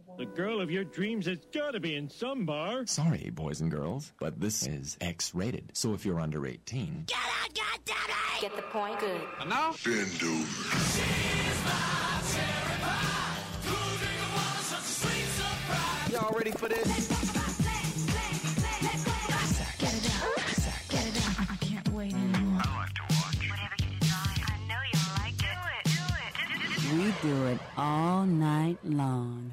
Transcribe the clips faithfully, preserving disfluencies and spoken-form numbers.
The girl of your dreams has got to be in some bar. Sorry, boys and girls, but this is X-rated. So if you're under eighteen... Get out, goddammit! Get the point? Good. And now? Bend over. Y'all ready for this? Get it out. Get it out. I can't wait anymore. I like to watch. Whatever you design, I know you'll like it. Do it. Do it. We do it all night long.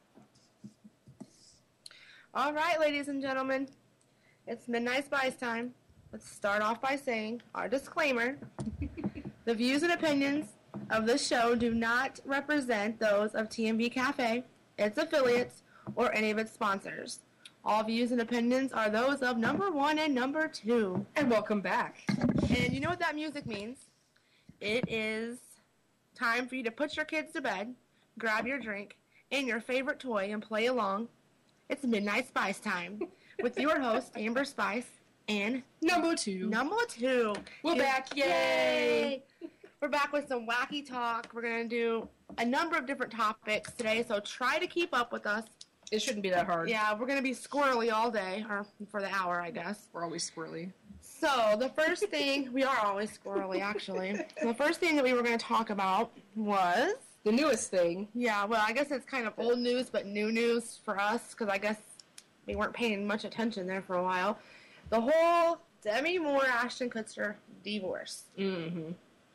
All right, ladies and gentlemen, it's Midnight Spice time. Let's start off by saying our disclaimer. The views and opinions of this show do not represent those of T M B Cafe, its affiliates, or any of its sponsors. All views and opinions are those of number one and number two. And welcome back. And you know what that music means? It is time for you to put your kids to bed, grab your drink, and your favorite toy and play along. It's Midnight Spice time with your host, Amber Spice, and Number two. number two. We're back. Yay. Yay! We're back with some wacky talk. We're going to do a number of different topics today, so try to keep up with us. It shouldn't be that hard. Yeah, we're going to be squirrely all day, or for the hour, I guess. We're always squirrely. So, the first thing, we are always squirrely, actually. So the first thing that we were going to talk about was... The newest thing. Yeah, well, I guess it's kind of old news, but new news for us, because I guess we weren't paying much attention there for a while. The whole Demi Moore, Ashton Kutcher divorce. Mm-hmm.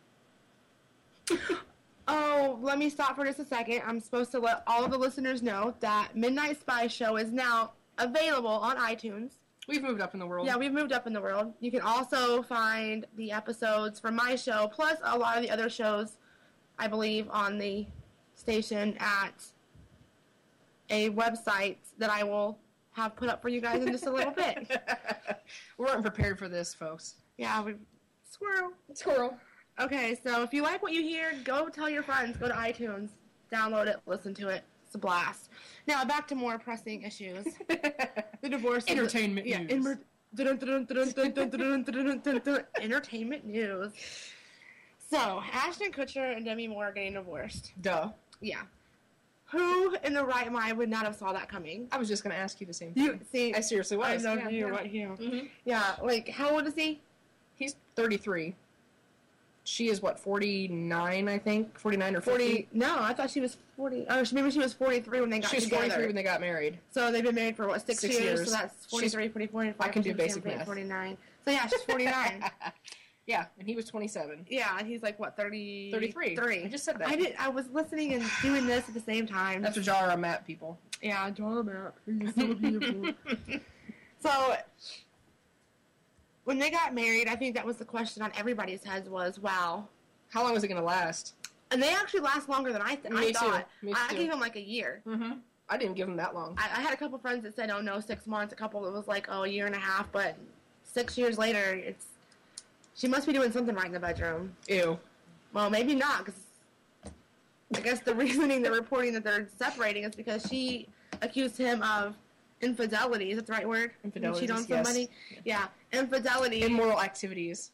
Oh, let me stop for just a second. I'm supposed to let all of the listeners know that Midnight Spy Show is now available on iTunes. We've moved up in the world. Yeah, we've moved up in the world. You can also find the episodes from my show, plus a lot of the other shows, I believe, on the station at a website that I will have put up for you guys in just a little bit. We weren't prepared for this, folks. Yeah, we squirrel. Squirrel. Okay, so if you like what you hear, go tell your friends. Go to iTunes, download it, listen to it. It's a blast. Now, back to more pressing issues. The divorce. Entertainment yeah, news. Inmer- dun- dun- dun- dun- dun- dun- dun- dun- dun- dun- Entertainment news. So, Ashton Kutcher and Demi Moore are getting divorced. Duh. Yeah. Who in the right mind would not have saw that coming? I was just going to ask you the same thing. You see, I seriously was. I know yeah, you yeah. right here. Mm-hmm. Yeah, like how old is he? He's thirty-three. She is, what, forty-nine, I think? forty-nine or fifty? Forty? No, I thought she was forty. Oh, maybe she was forty-three when they got She was together. forty-three when they got married. So they've been married for what, six, Six years? years. So that's forty-three, forty-four, forty-five. I can do fifty, basic fifty-one, math. forty-nine. So yeah, she's forty-nine. Yeah, and he was twenty-seven. Yeah, and he's like what, thirty? thirty-three. Three. I just said that. I did. I was listening and doing this at the same time. That's a jar of map, people. Yeah, draw a map. He's so beautiful. So when they got married, I think that was the question on everybody's heads was, wow. How long was it going to last? And they actually last longer than I, th- Me I too. thought. Me I too. gave them like a year. Mm-hmm. I didn't give him that long. I, I had a couple friends that said, oh no, six months. A couple that was like, oh, a year and a half. But six years later, it's she must be doing something right in the bedroom. Ew. Well, maybe not, because I guess the reasoning they're reporting that they're separating is because she accused him of infidelity. Is that the right word? Infidelity, Cheat on yes. somebody? Yeah, infidelity. Immoral activities.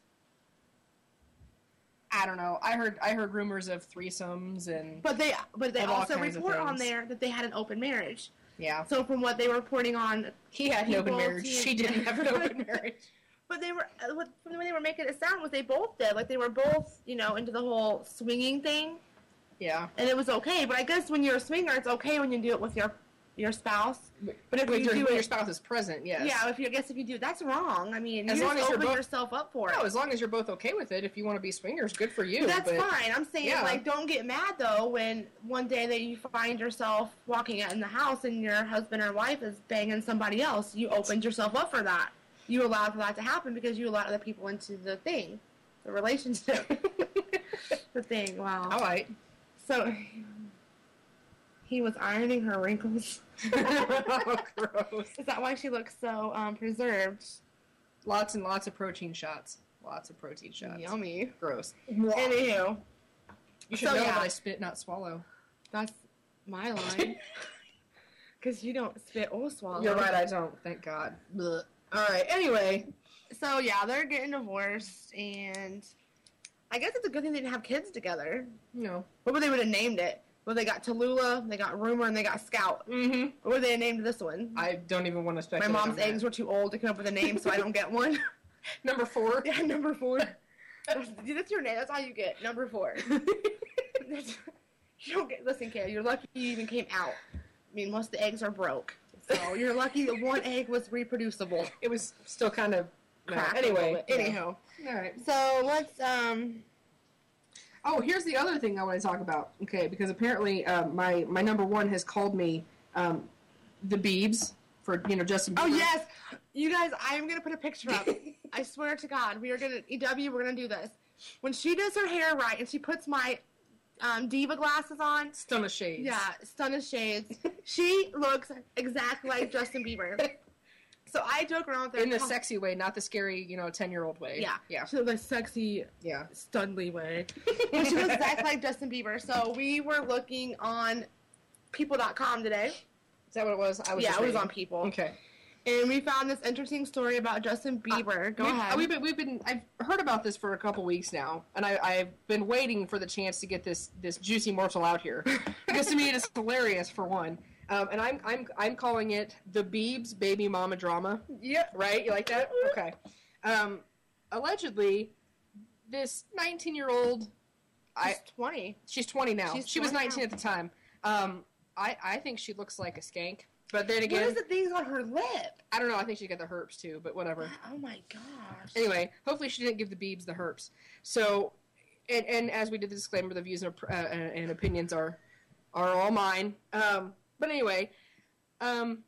I don't know. I heard I heard rumors of threesomes and But they but they Of all also kinds of report on things. there that they had an open marriage. yeah. So from what they were reporting on, He had an open people, marriage. he- She didn't have an open marriage. but they were uh, what- from the way they were making it sound was they both did. Like they were both, you know, into the whole swinging thing, Yeah. and it was okay. But I guess when you're a swinger, it's okay when you do it with your your spouse. But if When you your, do when it, your spouse is present, yes. yeah, if you I guess if you do, that's wrong. I mean, As you long just as you're open both- yourself up for it. No, as long as you're both okay with it. If you want to be swingers, good for you. That's but fine. I'm saying, yeah. like, don't get mad, though, when one day that you find yourself walking out in the house and your husband or wife is banging somebody else. You opened yourself up for that. You allowed for that to happen because you allowed other people into the thing, the relationship. The thing, wow. All right. So, he was ironing her wrinkles. Oh, gross. Is that why she looks so um, preserved? Lots and lots of protein shots. Lots of protein shots. Yummy. Gross. Anywho, You should So, know yeah. that I spit, not swallow. that's my line. Because you don't spit or swallow. You're right, I don't. Thank God. Blech. All right. Anyway, So, yeah, they're getting divorced, and I guess it's a good thing they didn't have kids together. no. What would they would have named it? Well, they got Tallulah, they got Rumor, and they got Scout. Mm-hmm. What were they named this one? I don't even want to My speculate. mom's on that. eggs were too old to come up with a name, so I don't get one. Number four. Yeah, number four. That's, that's your name. That's how you get number four. You don't get. Listen, Kay, you're lucky you even came out. I mean, most of the eggs are broke, so you're lucky that one egg was reproducible. It was still kind of Cracked a anyway. little bit, yeah. Anyhow, all right. So let's um. Oh, here's the other thing I want to talk about. Okay, because apparently um, my my number one has called me um, the Biebs for you know Justin Bieber. Oh yes, you guys, I'm gonna put a picture up. I swear to God, we are gonna E W. We're gonna do this when she does her hair right and she puts my um, diva glasses on. Stun of Shades. Yeah, stun of shades. She looks exactly like Justin Bieber. So I joke around with her In the call- sexy way, not the scary, you know, ten-year-old way. Yeah, Yeah. She looks like sexy, Yeah. studly way. But she looks exactly like Justin Bieber. So we were looking on people dot com today. Is that what it was? I was Yeah, just it was reading. on People. Okay. And we found this interesting story about Justin Bieber. Go we've, ahead. We've been, we've been, I've heard about this for a couple weeks now, and I, I've been waiting for the chance to get this, this juicy morsel out here. Because to me it is hilarious, for one. Um, and I'm, I'm, I'm calling it the Biebs baby mama drama. Yep. Right? You like that? Okay. Um, allegedly, this nineteen-year-old, I, She's twenty. she's twenty now. She's she was twenty nineteen now. at the time. Um, I, I think she looks like a skank. But then What again, is the things on her lip? I don't know. I think she got the herpes too, but whatever. Oh my gosh. Anyway, hopefully she didn't give the Biebs the herpes. So, and, and as we did the disclaimer, the views and, uh, and opinions are are all mine. Um, but anyway, um,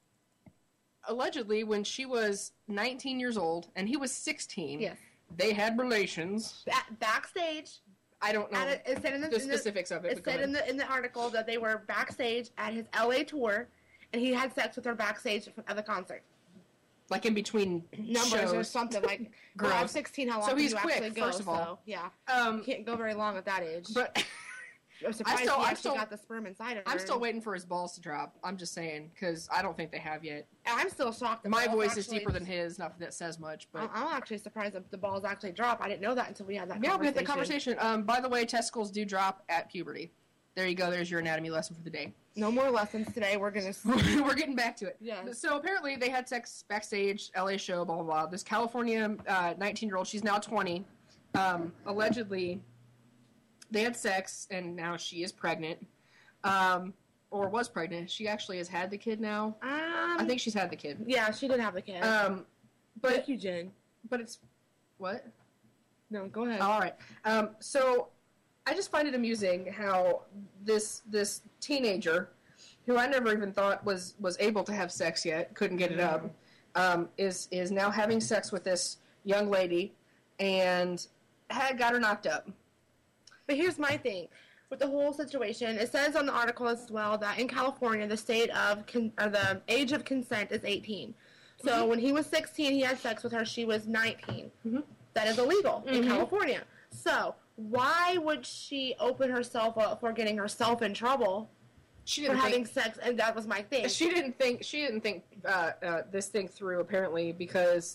allegedly, when she was nineteen years old and he was sixteen, Yes. they had relations. Ba- backstage. I don't know At a, it said in the, the in the- specifics of it. It but go said ahead. in the in the article that they were backstage at his L A tour, and he had sex with her backstage at the concert. like in between Numbers shows. or something like. Girl, I'm Gross. sixteen. How long So can he's you quick, actually go? first of all. So, yeah, Um, you can't go very long at that age. but I'm surprised still- he I'm actually still- got the sperm inside of her. I'm still waiting for his balls to drop. I'm just saying because I don't think they have yet. I'm still shocked. that My balls voice is actually- deeper than his. Not that that says much, but I'm I'm actually surprised that the balls actually drop. I didn't know that until we had that yeah, we had conversation. the conversation. Um, by the way, testicles do drop at puberty. There you go. There's your anatomy lesson for the day. No more lessons today. We're gonna. We're getting back to it. Yes. So apparently they had sex backstage, L A show, blah blah blah. This California uh, nineteen-year-old, she's now twenty. Um, allegedly, they had sex, and now she is pregnant, um, or was pregnant. She actually has had the kid now. Um, I think she's had the kid. Yeah, she did have the kid. Um, but Thank you, Jen. but it's what? No, go ahead. All right. Um, so I just find it amusing how this this teenager, who I never even thought was, was able to have sex yet, couldn't get it up, um, is is now having sex with this young lady, and had got her knocked up. But here's my thing with the whole situation. It says on the article as well that in California, the state of con- or the age of consent is eighteen. So Mm-hmm. when he was sixteen, he had sex with her. She was nineteen. Mhm. That is illegal in Mhm. California. So why would she open herself up for getting herself in trouble She for didn't having think, sex? And that was my thing. she didn't think she didn't think uh, uh, this thing through apparently because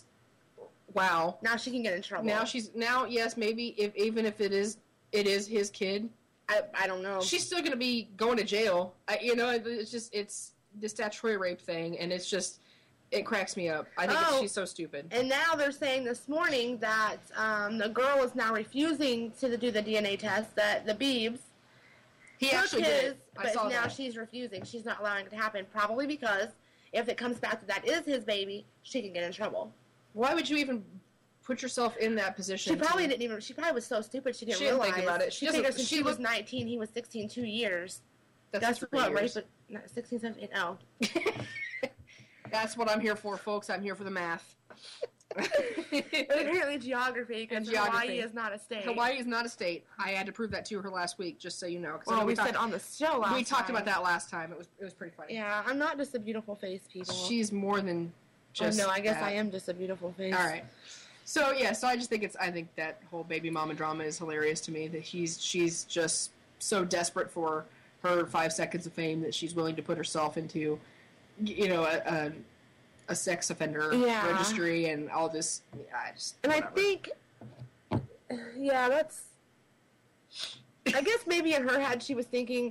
wow. Now she can get in trouble. Now she's now yes maybe if even if it is it is his kid. I, I don't know. She's still going to be going to jail. I, you know, it's just, it's the statutory rape thing, and it's just, it cracks me up. I think it's, Oh. she's so stupid. And now they're saying this morning that um, the girl is now refusing to do the D N A test, that the Biebs He took actually his, did. it. I but saw now that. she's refusing. She's not allowing it to happen, probably because if it comes back that that is his baby, she can get in trouble. Why would you even put yourself in that position? She probably to- didn't even, she probably was so stupid she didn't She didn't realize. think about it. She She doesn't- figured since she she was was- nineteen, he was sixteen, two years. That's, That's three what, years. right? But not sixteen, seventeen, oh. That's what I'm here for, folks. I'm here for the math. But apparently geography, because And geography. Hawaii is not a state. Hawaii is not a state. I had to prove that to her last week, just so you know. 'cause I Well, know we, talked- said on the show last we talked time. about that last time. It was it was pretty funny. Yeah, I'm not just a beautiful face, people. She's more than just. oh, no, I guess that. I am just a beautiful face. All right. So yeah, so I just think it's I think that whole baby mama drama is hilarious to me. That he's she's just so desperate for her five seconds of fame that she's willing to put herself into, you know, a a, a sex offender Yeah. registry and all this. I just And whatever. I think, yeah, that's. I guess maybe in her head she was thinking,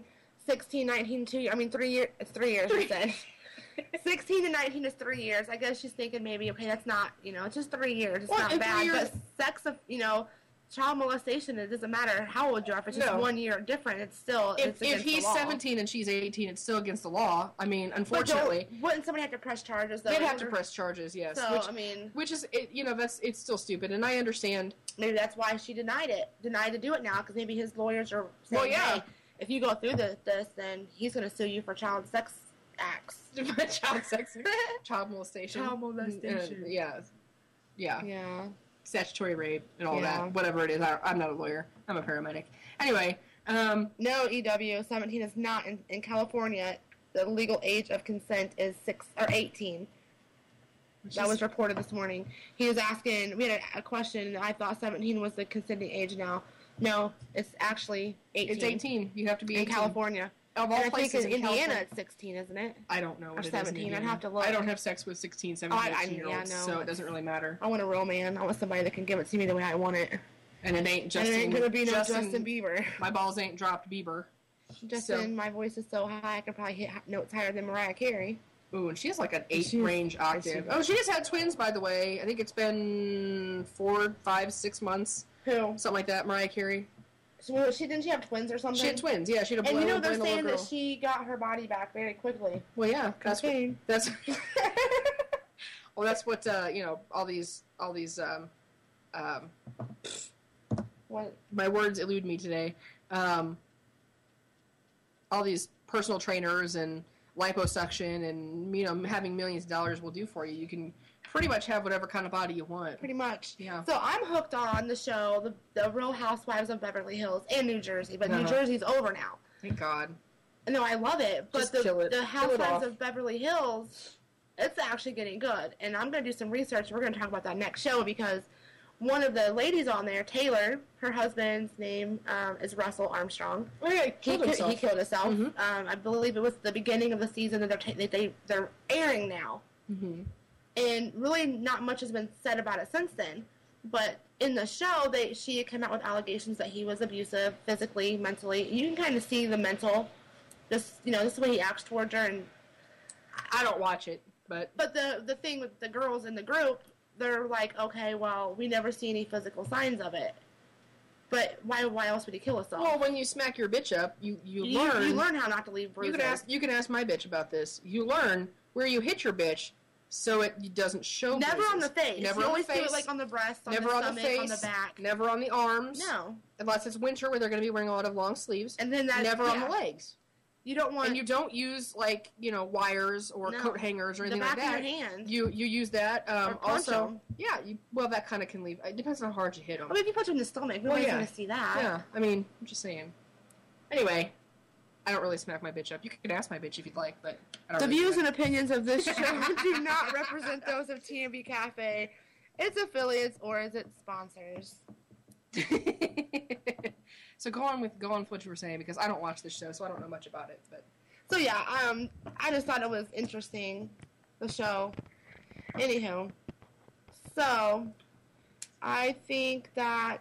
sixteen, nineteen, two, I mean, three years, it's three years, I said. sixteen to nineteen is three years. I guess she's thinking maybe, okay, that's not, you know, it's just three years. It's Well, not in bad. three years- But sex, of, you know, child molestation, it doesn't matter how old you are. If it's just No. one year different, it's still, If, it's if against he's the law. seventeen and she's eighteen, it's still against the law. I mean, But unfortunately, don't- wouldn't somebody have to press charges, though? they'd in have to order- press charges. Yes, So, which, I mean, which is, it, you know, that's it's still stupid, and I understand. maybe that's why she denied it, denied to do it now, because maybe his lawyers are saying, Well, yeah. hey, if you go through this, this, then he's going to sue you for child sex acts. child sex, child molestation, Child molestation. Uh, yeah, yeah, Yeah. statutory rape, and all Yeah. that. Whatever it is, I, I'm not a lawyer. I'm a paramedic. Anyway, um, No, E W, seventeen is not. In, in California, the legal age of consent is six or eighteen. That was reported this morning. He was asking, we had a, a question, and I thought seventeen was the consenting age now. No, it's actually eighteen. it's eighteen. You have to be In eighteen. California. Of all And I think places in in Indiana California. it's sixteen, isn't it? I don't know what Or it is in seventeen, I'd Indiana. have to look. I don't have sex with sixteen, seventeen, Oh, I- I- eighteen year olds, yeah, no, so it it's- doesn't really matter. I want a real man. I want somebody that can give it to me the way I want it. And it ain't Justin. and it ain't going to be no Justin, Justin Bieber. My balls ain't dropped Bieber. Justin, my voice is so high I could probably hit notes higher than Mariah Carey. Ooh, and she has like an eight She- range octave. she- Oh, she just had twins, by the way. I think it's been four, five, six months, Who? something like that. Mariah Carey. She, well, she didn't she have twins or something? She had twins. Yeah, she had a boy And you know and a they're boy and a saying little that girl. she got her body back very quickly. Well, yeah, that's what, Cocaine. that's. Well, that's what uh, you know. All these, all these. Um, um, What? my words elude me today. Um, all these personal trainers and liposuction and you know having millions of dollars will do for you. You can pretty much have whatever kind of body you want. Pretty much. Yeah. So I'm hooked on the show, the, the Real Housewives of Beverly Hills and New Jersey, but New Uh-huh. Jersey's over now. Thank God. No, I love it, but Just the, kill it. the Kill it Housewives off. of Beverly Hills, it's actually getting good. And I'm going to do some research. We're going to talk about that next show because one of the ladies on there, Taylor, her husband's name um, is Russell Armstrong. Oh yeah, he He, killed ki- himself. he killed himself. Mhm. Um, I believe it was the beginning of the season that they're ta- they, they they're airing now, Mm-hmm. and really not much has been said about it since then. But in the show, they she had come out with allegations that he was abusive, physically, mentally. You can kind of see the mental, this you know this is the way he acts towards her. And I don't watch it, but but the the thing with the girls in the group, they're like, okay, well, we never see any physical signs of it. But why why else would he kill himself? well, when you smack your bitch up, you you, you, learn. you learn how not to leave You bruises. can ask. You can ask my bitch about this. You learn where you hit your bitch, so it doesn't show. Never on the bruises. face. Never you on always the face. do it like on the breast, on never the on stomach, the face. on the back. Never on the arms. No. Unless it's winter, where they're going to be wearing a lot of long sleeves. And then that never on yeah. the legs. You don't want And you don't use like you know wires or No. coat hangers or the anything back like that. of your hand. You you use that. Um, Or punch also, 'em. yeah. You, well, that kind of can leave. It depends on how hard you hit them. I mean, if you punch him in the stomach, Well, nobody's yeah. going to see that. Yeah, I mean, I'm just saying. Anyway, I don't really smack my bitch up. You could ask my bitch if you'd like, but I don't The really views do and opinions of this show do not represent those of T M B Cafe, its affiliates, or as its sponsors. that. So go on with go on with what you were saying because I don't watch this show, so I don't know much about it. But So yeah, um, I just thought it was interesting, the show. Anywho, so I think that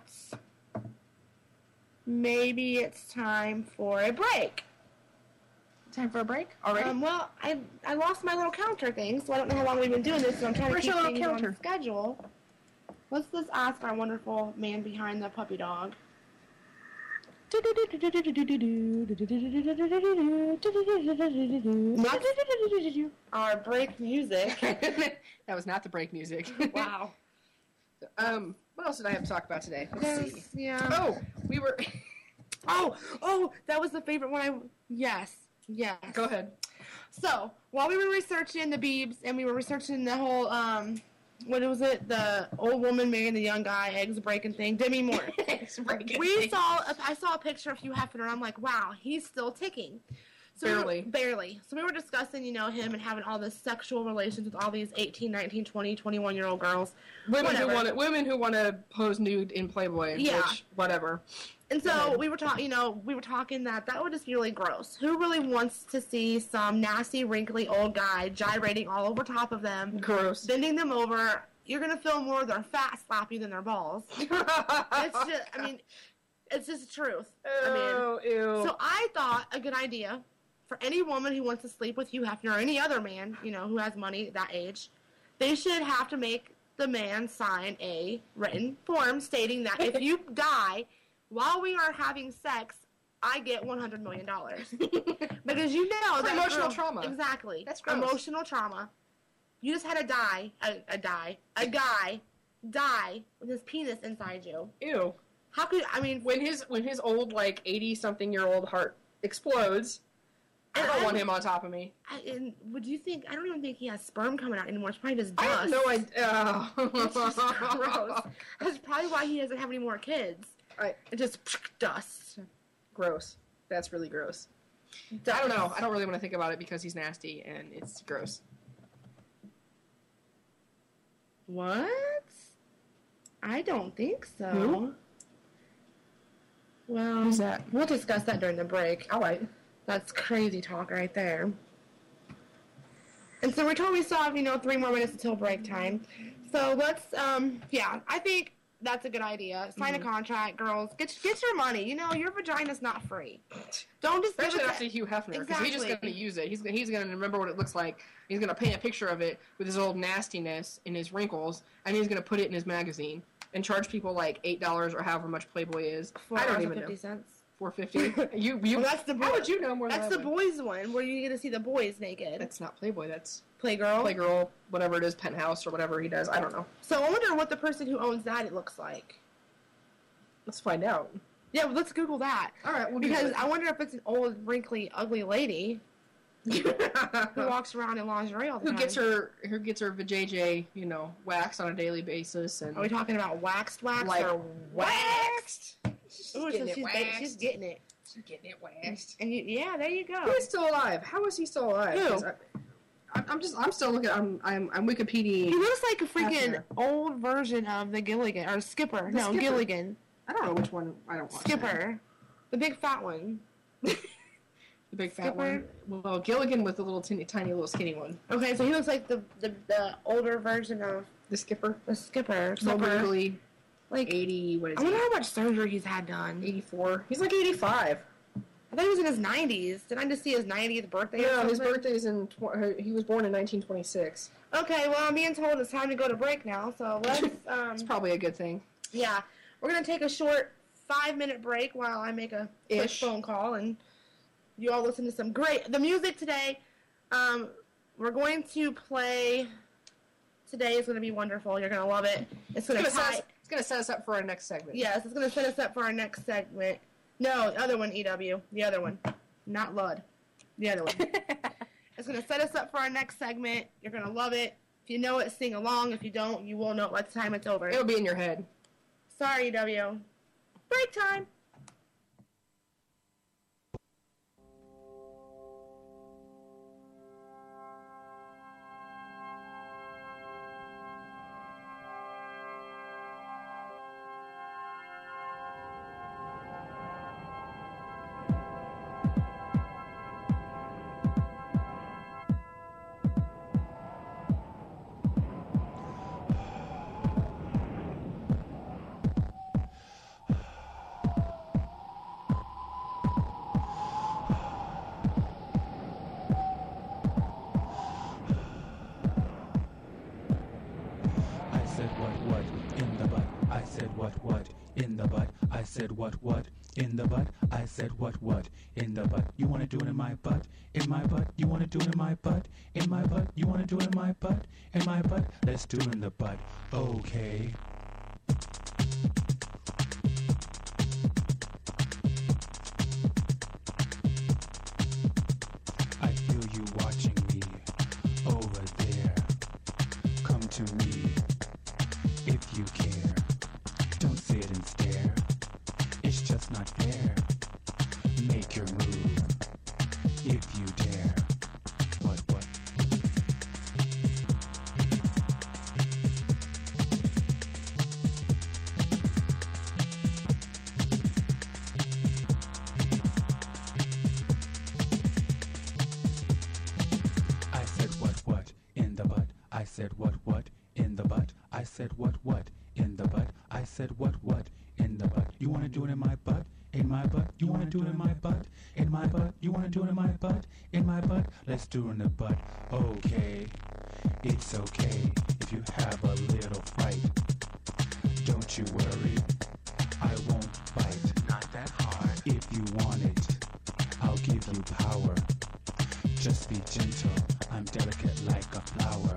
maybe it's time for a break. time for a break already. Um, well, I I lost my little counter thing, so I don't know how long we've been doing this. So I'm trying Where's to keep your little things counter? on schedule. Let's just ask our wonderful man behind the puppy dog. Our break music. That was not the break music. Wow. um, what else did I have to talk about today? Let's see. Yeah. Oh, we were. Oh, oh, that was the favorite one. I yes, yes. Go ahead. So while we were researching the Beebs and we were researching the whole um, what was it? The old woman marrying the young guy, eggs breaking thing. Demi Moore. we saw. A, I saw a picture of Hugh Hefner. And I'm like, wow, he's still ticking. So we were- Barely. barely. So we were discussing, you know, him and having all this sexual relations with all these eighteen, nineteen, twenty, twenty-one year old girls. Women Whatever. who want to, women who want to pose nude in Playboy. Yeah. Which, whatever. And Go so ahead. we were talking, you know, we were talking that that would just be really gross. Who really wants to see some nasty, wrinkly old guy gyrating all over top of them, Gross. bending them over? You're gonna feel more their fat slap you than their balls. It's just, I mean, it's just the truth. Oh, I mean, ew. so I thought a good idea for any woman who wants to sleep with Hugh Hefner or any other man, you know, who has money at that age, they should have to make the man sign a written form stating that if you die while we are having sex, I get one hundred million dollars. Because you know For that emotional girl- trauma. Exactly. That's gross. Emotional trauma. You just had a die, a, a die, a guy die with his penis inside you. Ew. How could, I mean, When his when his old like eighty something year old heart explodes, I don't And- want him on top of me. I, and would you think, I don't even think he has sperm coming out anymore. It's probably just I dust. have no idea. It's just gross. That's probably why he doesn't have any more kids. I- It just dust. Gross. That's really gross. I don't know. I don't really want to think about it because he's nasty and it's gross. What? I don't think so. Who? Well, Who's that? we'll discuss that during the break. All right. That's crazy talk right there. And so we're told we still have, you know, three more minutes until break time. So let's, um, yeah, I think that's a good idea. Sign Mm-hmm. a contract, girls. Get get your money. You know, your vagina's not free. Don't just give Especially it after to, Hugh Hefner, because he's just Exactly. going to use it. He's he's going to remember what it looks like. He's going to paint a picture of it with his old nastiness and his wrinkles, and he's going to put it in his magazine and charge people like eight dollars or however much Playboy is. four I don't dollars even and fifty know. cents. Four fifty. You you. Well, that's the How boy- would you know more? That's than the I would? boys one where you get to see the boys naked. That's not Playboy. That's Playgirl. Playgirl, whatever it is, Penthouse or whatever he does. I don't know. So I wonder what the person who owns that it looks like. Let's find out. Yeah, well, let's Google that. All right, we'll do Because it. I wonder if it's an old, wrinkly, ugly lady who walks around in lingerie all the who time. gets her who gets her vajayjay, you know, waxed on a daily basis and Are we talking about waxed wax like or waxed? She's Ooh, so getting it she's, waxed. she's getting it. She's getting it waxed. And you, yeah, there you go. He's still alive. How is he still alive? Who? 'Cause I, I- I'm just I'm still looking. I'm I'm I'm Wikipedia. He looks like a freaking Hefner. old version of the Gilligan or Skipper. The no, Skipper. Gilligan. I don't know which one. I don't watch that. Skipper, the big fat one. The big fat Skipper. one. Well, Gilligan with the little teeny, tiny little skinny one. Okay, so he looks like the the, the older version of The Skipper. the Skipper. Mo Skipper. Wrigley, Like, eighty. What is I he? wonder how much surgery he's had done. eighty-four. He's like eighty-five. I thought he was in his nineties. Did I just see his ninetieth birthday? or Yeah, his something? birthday's in. Tw- he was born in nineteen twenty-six. Okay, well, I'm being told it's time to go to break now, so let's, um, It's probably a good thing. yeah. We're going to take a short five-minute break while I make a quick Ish. phone call, and you all listen to some great, the music today, um, we're going to play, today is going to be wonderful. You're going to love it. It's going to It's gonna, set tie, us, it's gonna set us up for our next segment. yes, it's going to set us up for our next segment. No, the other one, E W. The other one. Not Lud. The other one. It's going to set us up for our next segment. You're going to love it. If you know it, sing along. If you don't, you will know it by the time it's over. It'll be in your head. Sorry, E W. Break time. I said what what in the butt. I said what what in the butt. I said what what in the butt. I said what what in the butt. You wanna do it in my butt? In my butt? You wanna do it in my butt? In my butt? You wanna do it in my butt? In my butt? Let's do it in the butt. Okay. I feel you watching me over there. Come to me if you care. Don't sit and stare. It's just not fair. Make your move if you dare. What what? I said what what in the butt. I said what what in the butt. I said what what in the butt. I said what what in the butt. You wanna do it in my butt? In my butt? You wanna do it in my butt? In my butt? You wanna do it in my butt? In my butt? Let's do it in the butt. Okay, it's okay if you have a little fight. Don't you worry, I won't bite. Not that hard. If you want it, I'll give you power. Just be gentle, I'm delicate like a flower.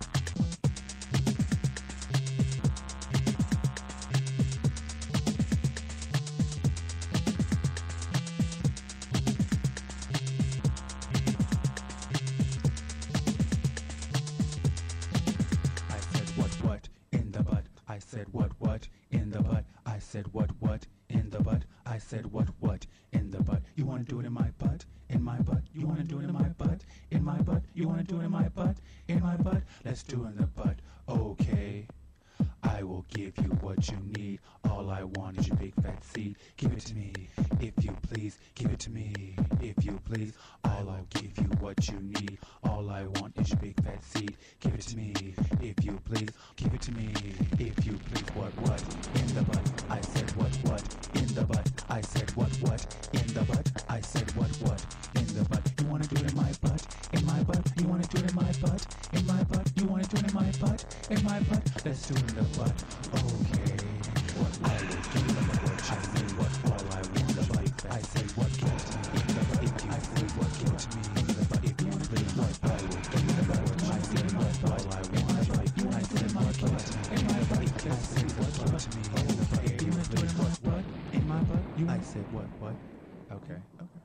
I said what what in the butt. I said what what in the butt. I said what what in the butt. You wanna do it in my butt? In my butt? You wanna do it in my butt? In my butt? You wanna do it in my butt? In my butt? Let's do it in the butt. Okay, I will give you what you need. All I want is your big fat seed. Give it to me, if you please. Give it to me, if you please. All I'll give you what you need. All I want is your big fat seed. Give it to me, if you please. Give it to me, if you please. What what in the butt? I said what what in the butt. I said what what in the butt. I said what what in the butt. You wanna do it in my butt? In my butt? You wanna do it in my butt? In my butt? You wanna do it in my butt? In my butt? Let's do it in the butt. Okay. What I will do in the butt. I say what all I want the butt. I say what give to me in the butt. If you I say what give to me in the butt. If you please what I will do in the butt. I say what all I want the butt. I say my butt. In my butt. I say what give to me in the butt. If you please what what in my butt. I said what what. Okay. Okay.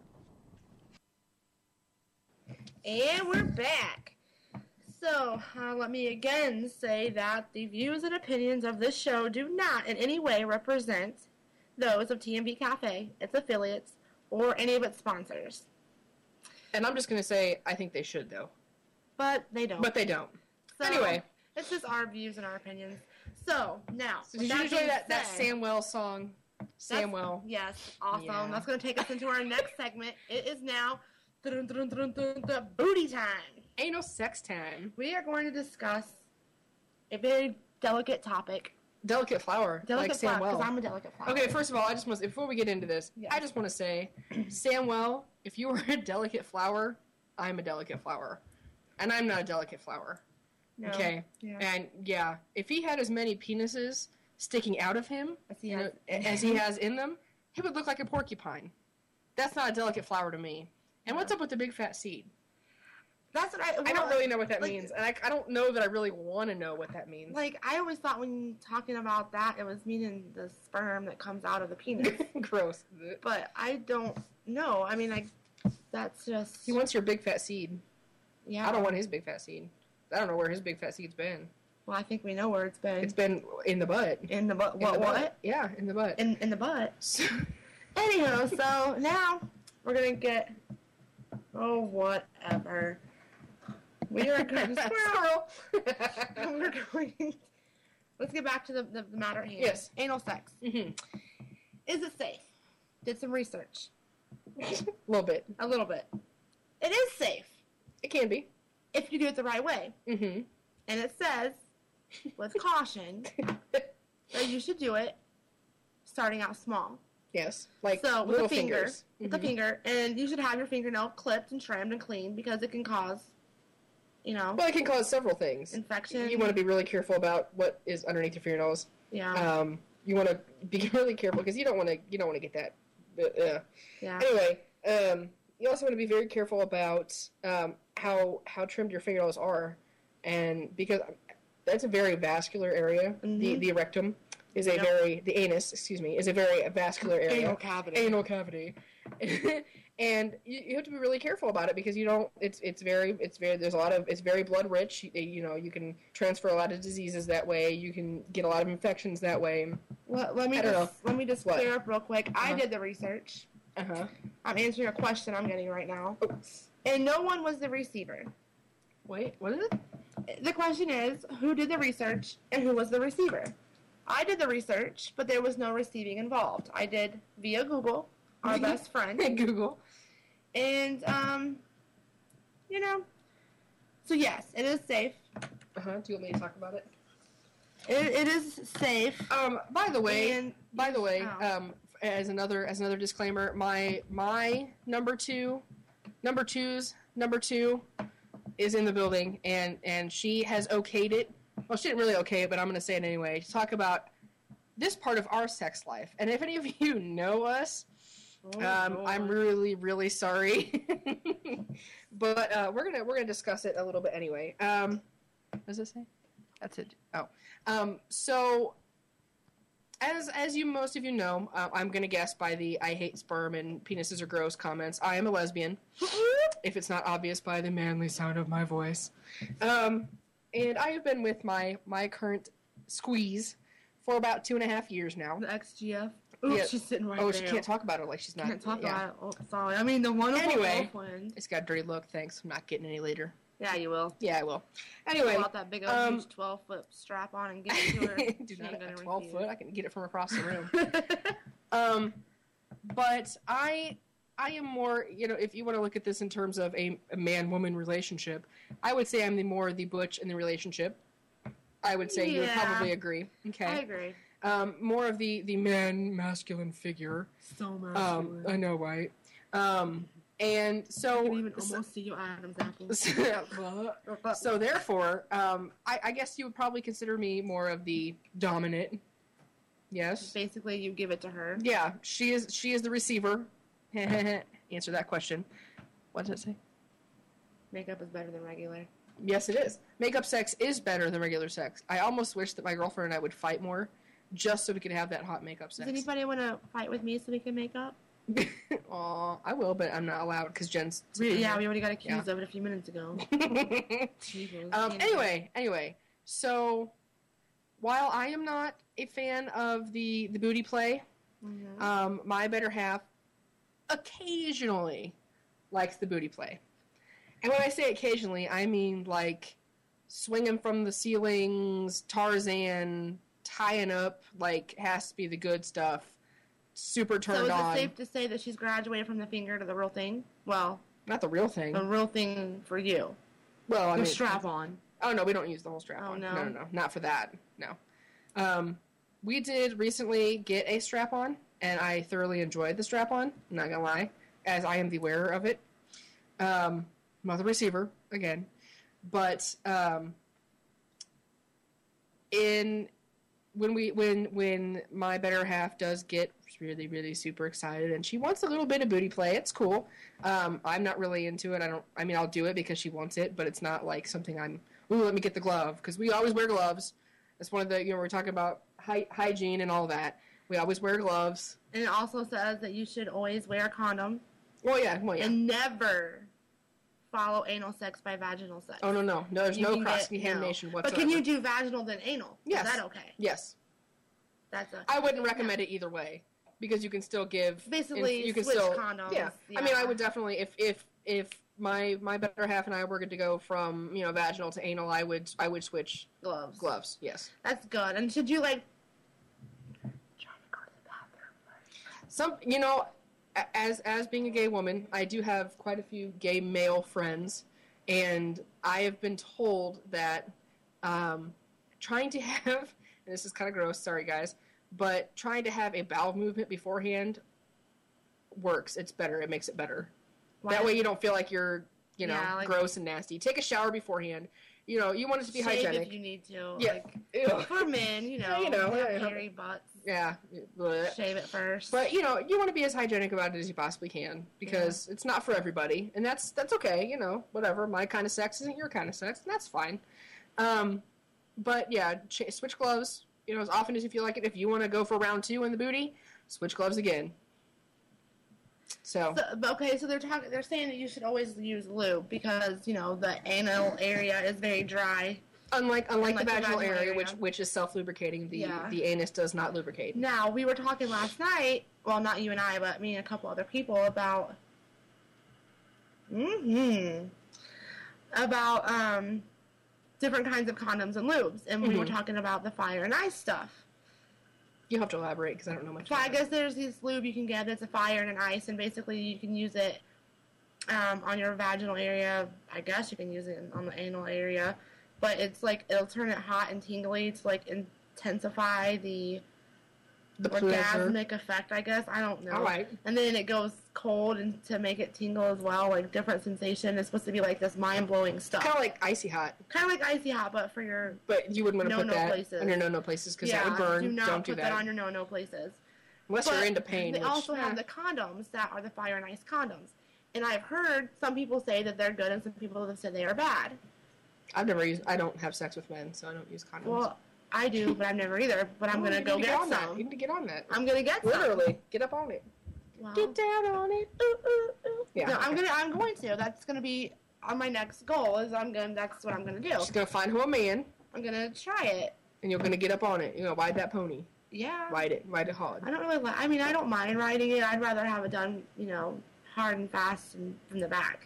And we're back. So, uh, let me again say that the views and opinions of this show do not in any way represent those of T M B Cafe, its affiliates, or any of its sponsors. And I'm just going to say, I think they should, though. But they don't. But they don't. So, anyway. It's just our views and our opinions. So, now. So did you enjoy that, that Samwell song? Samwell. Yes, awesome. Yeah. That's going to take us into our next segment. It is now dun, dun, dun, dun, dun, booty time. Anal sex time. We are going to discuss a very delicate topic. Delicate flower. Delicate like flower, Samwell. because I'm a delicate flower. Okay, first of all, I just want to, before we get into this, Yes. I just want to say, Samwell, if you were a delicate flower, I'm a delicate flower. And I'm not a delicate flower. No. Okay? Yeah. And yeah, if he had as many penises sticking out of him As he you know, has. as he has in them, he would look like a porcupine. That's not a delicate flower to me. And what's up with the big fat seed? That's what I. Well, I don't really know what that like, means, and I, I don't know that I really want to know what that means. Like, I always thought when talking about that, it was meaning the sperm that comes out of the penis. Gross. But I don't know. I mean, like, that's just. He wants your big fat seed. Yeah. I don't want his big fat seed. I don't know where his big fat seed's been. Well, I think we know where it's been. It's been in the butt. in the butt. In What? the What? butt. Yeah, in the butt. In in the butt. Anyhow, so now we're gonna get. Oh, whatever. We are going to squirrel. We're going. Let's get back to the, the, the matter at hand. Yes. Anal sex. Mm-hmm. Is it safe? Did some research. A little bit. A little bit. It is safe It can be. if you do it the right way. Mm-hmm. And it says, with caution, that you should do it starting out small. Yes. Like So with little the finger, fingers. with Mhm. the finger, and you should have your fingernail clipped and trimmed and cleaned because it can cause, you know, Well, it can cause several things. infection. You want to be really careful about what is underneath your fingernails. yeah, Um, you want to be really careful because you don't want to. You don't want to get that. But, uh, yeah. Anyway, um, you also want to be very careful about um, how how trimmed your fingernails are, and because that's a very vascular area. The Mhm. the rectum is a Yep. very the anus, excuse me, is a very vascular area. Anal cavity. Anal cavity. And you, you have to be really careful about it because you don't. It's it's very it's very there's a lot of it's very blood rich. You, you know you can transfer a lot of diseases that way. You can get a lot of infections that way. Let, let me I don't just let me just What? clear up real quick. I Uh-huh. did the research. Uh huh. I'm answering a question I'm getting right now, and no one was the receiver. Wait, what is it? The question is, who did the research and who was the receiver? I did the research, but there was no receiving involved. I did via Google, our best friend, Google. and um, you know, so yes, it is safe. Uh huh. Do you want me to talk about it? It, it is safe. Um, by the way, And- by the way, oh. um, as another as another disclaimer, my my number two, number two's number two, is in the building, and and she has okayed it. Well, she didn't really okay it, but I'm going to say it anyway. To talk about this part of our sex life, and if any of you know us, Oh, um, boy. I'm really really sorry, but uh, we're gonna we're gonna discuss it a little bit anyway. Um, what does it say? That's it. Oh, um, so. As as you most of you know, uh, I'm gonna guess by the "I hate sperm" and "penises are gross" comments, I am a lesbian. If it's not obvious by the manly sound of my voice, um, and I have been with my my current squeeze for about two and a half years now. The X G F. Ooh, Yeah. she's sitting right Oh, there. she can't talk about it like she's not. Can't talk yeah. about it. Oh, sorry. I mean, the wonderful Anyway. girlfriend. It's got a dirty look. Thanks. I'm not getting any later. Yeah, you will. Yeah, I will. Anyway, Pull out that big old um, huge twelve foot strap on and give it to her. do She not ain't a gonna twelve refuse. foot. I can get it from across the room. Um, but I, I am more, you know, if you want to look at this in terms of a, a man-woman relationship, I would say I'm the more the butch in the relationship. I would say you would Yeah. probably agree. Okay. I agree. Um, more of the, the man masculine figure. So much. Um, I know, right? Um, and so, I can even almost see your Adam's apple. so, so therefore, um, I, I guess you would probably consider me more of the dominant. Yes. Basically, you give it to her. Yeah, she is. She is the receiver. Answer that question. What does it say? Makeup is better than regular. Yes, it is. Makeup sex is better than regular sex. I almost wish that my girlfriend and I would fight more, just so we could have that hot makeup sex. Does anybody want to fight with me so we can make up? Aw, I will, but I'm not allowed because Jen's. We, yeah, we already got accused Yeah. of it a few minutes ago. Jesus. um, anyway, anyway, so while I am not a fan of the the booty play, Mhm. um, my better half occasionally likes the booty play. And when I say occasionally, I mean like swinging from the ceilings, Tarzan, tying up, like has to be the good stuff. Super So turned is on. it safe to say that she's graduated from the finger to the real thing? Well, Not the real thing. the real thing for you. well, I The mean, strap on. Oh no, we don't use the whole strap Oh, on. no? no, no, no, not for that. No. Um, we did recently get a strap on, and I thoroughly enjoyed the strap on. I'm not gonna lie, as I am the wearer of it. Um, not the receiver again, but um, in when we when when my better half does get really really super excited and she wants a little bit of booty play, it's cool. Um, I'm not really into it. I don't. I mean, I'll do it because she wants it, but it's not like something I'm. Ooh, let me get the glove because we always wear gloves. That's one of the you know we're talking about hy- hygiene and all that. We always wear gloves. And it also says that you should always wear a condom Well, yeah, well, yeah. and never follow anal sex by vaginal sex. Oh no, no, no. There's You no can cross get- contamination no. whatsoever. But can you do vaginal then anal? Yes. Is that okay? Yes, That's a. I wouldn't recommend it either way because you can still give. Basically, you can switch still, condoms. Yeah. I mean, I would definitely if if if my my better half and I were going to go from you know vaginal to anal, I would I would switch gloves. gloves. Yes. That's good. And should you like? Some, you know, a- as as being a gay woman, I do have quite a few gay male friends, and I have been told that um, trying to have, and this is kind of gross, sorry guys, but trying to have a bowel movement beforehand works. It's better. It makes it better. Why? That way you don't feel like you're, you know, Yeah, like- gross and nasty. Take a shower beforehand. You know, you want it to be Shave hygienic. if you need to. Yeah. Like, Ew. for men, you know, You know, have yeah. hairy butts. Yeah. Blech. Shave it first. But you know, you want to be as hygienic about it as you possibly can because it's not for everybody, and that's that's okay. You know, whatever. My kind of sex isn't your kind of sex, and that's fine. Um, but yeah, ch- switch gloves. You know, as often as you feel like it. If you want to go for round two in the booty, switch gloves again. So, So, but okay, so they're talking. They're saying that you should always use lube because you know the anal area is very dry. unlike unlike, the Unlike the vaginal, vaginal area, area. which which is self lubricating, the Yeah. the anus does not lubricate. Now we were talking last night. Well, not you and I, but me and a couple other people about. Hmm. About um, different kinds of condoms and lubes, and we were Mhm. talking about the fire and ice stuff. You have to elaborate because I don't know much. So I about it. guess there's this lube you can get that's a fire and an ice, and basically you can use it um, on your vaginal area. I guess you can use it on the anal area, but it's like it'll turn it hot and tingly to like intensify the, The pleasure. orgasmic effect, I guess. I don't know. All right. And then it goes cold and to make it tingle as well, like different sensation. It's supposed to be like this mind blowing stuff. Kind of like icy hot, Kind of like icy hot, but for your but you wouldn't want to put No-no that places. on your no-no places because yeah. that would burn. Do not Don't put do that. that. on your no no places. Unless But you're into pain. They which, also eh. have the condoms that are the Fire and Ice condoms, and I've heard some people say that they're good, and some people have said they are bad. I've never used. I don't have sex with men, so I don't use condoms. Well, I do, but I've never either. But I'm Oh, gonna you go need to get on that. some. You need to get on that. I'm gonna get some. Literally, get up on it. Wow. Get down on it. Ooh, ooh, ooh. Yeah, No, I'm okay. gonna. I'm going to. That's gonna be on my next goal. Is I'm gonna. That's what I'm gonna do. She's gonna find who a man, I'm gonna try it. and you're gonna get up on it. You're gonna ride that pony. Yeah. Ride it. Ride it hard. I don't really like. I mean, I don't mind riding it. I'd rather have it done, you know, hard and fast and from the back.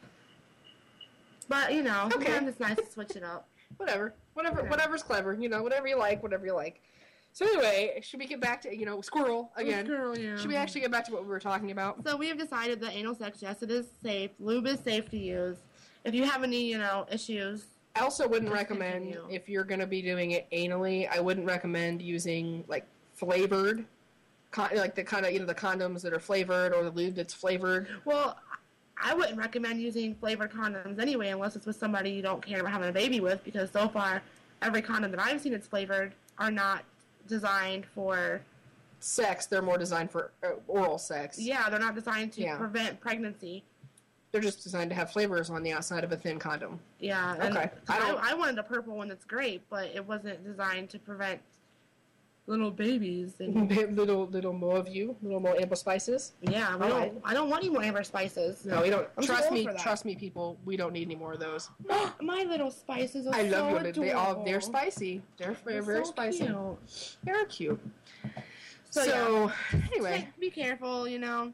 But you know, Okay. sometimes it's nice to switch it up. Whatever. Whatever. Okay. Whatever's clever. You know, whatever you like. Whatever you like. So anyway, should we get back to you know squirrel again? Girl, yeah. Should we actually get back to what we were talking about? So we have decided that anal sex, yes, it is safe. Lube is safe to use. If you have any, you know, issues, I also wouldn't Just recommend continue. if you're going to be doing it anally. I wouldn't recommend using like flavored, con- like the kind of you know the condoms that are flavored or the lube that's flavored. well, I wouldn't recommend using flavored condoms anyway, unless it's with somebody you don't care about having a baby with, because so far, every condom that I've seen that's flavored are not designed for. Sex, they're more designed for uh, oral sex. Yeah, they're not designed to Yeah. prevent pregnancy. They're just designed to have flavors on the outside of a thin condom. Yeah. And Okay. I, I don't- I wanted a purple one that's great, but it wasn't designed to prevent little babies. And little, little more of you, little more amber spices. yeah, we All don't. right. I don't want any more amber spices. No, we don't. I'm too trust old me, for that. trust me, people. We don't need any more of those. My little spices are I love so you. They- They all, they're adorable. spicy. They're, very, They're very so spicy. cute. They're cute. So, So, yeah. anyway, Be careful, you know.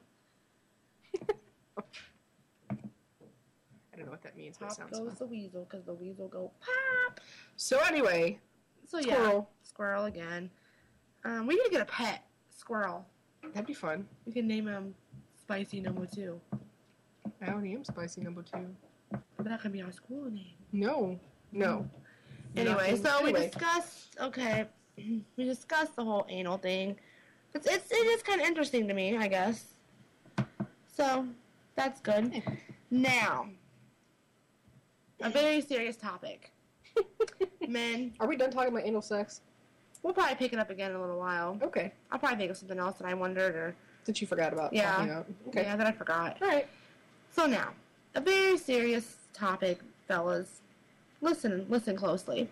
I don't know what that means, but it Pop sounds goes fun. the weasel, because the weasel go pop. So anyway, So yeah, Squirrel. squirrel again. Um, we need to get a pet squirrel. that'd be fun. We can name him Spicy Number Two. I already am spicy number two. But that can be our school name. No, no. Anyway, Nothing- so we anyway. discussed. Okay, we discussed the whole anal thing. It's it's it is kind of interesting to me, I guess. So that's good. Now, a very serious topic. Men, Are we done talking about anal sex? we'll probably pick it up again in a little while. Okay. I'll probably think of something else that I wondered, or That you forgot about Yeah. talking about. Okay. yeah, that I forgot. All right. So now, a very serious topic, fellas. Listen, listen closely.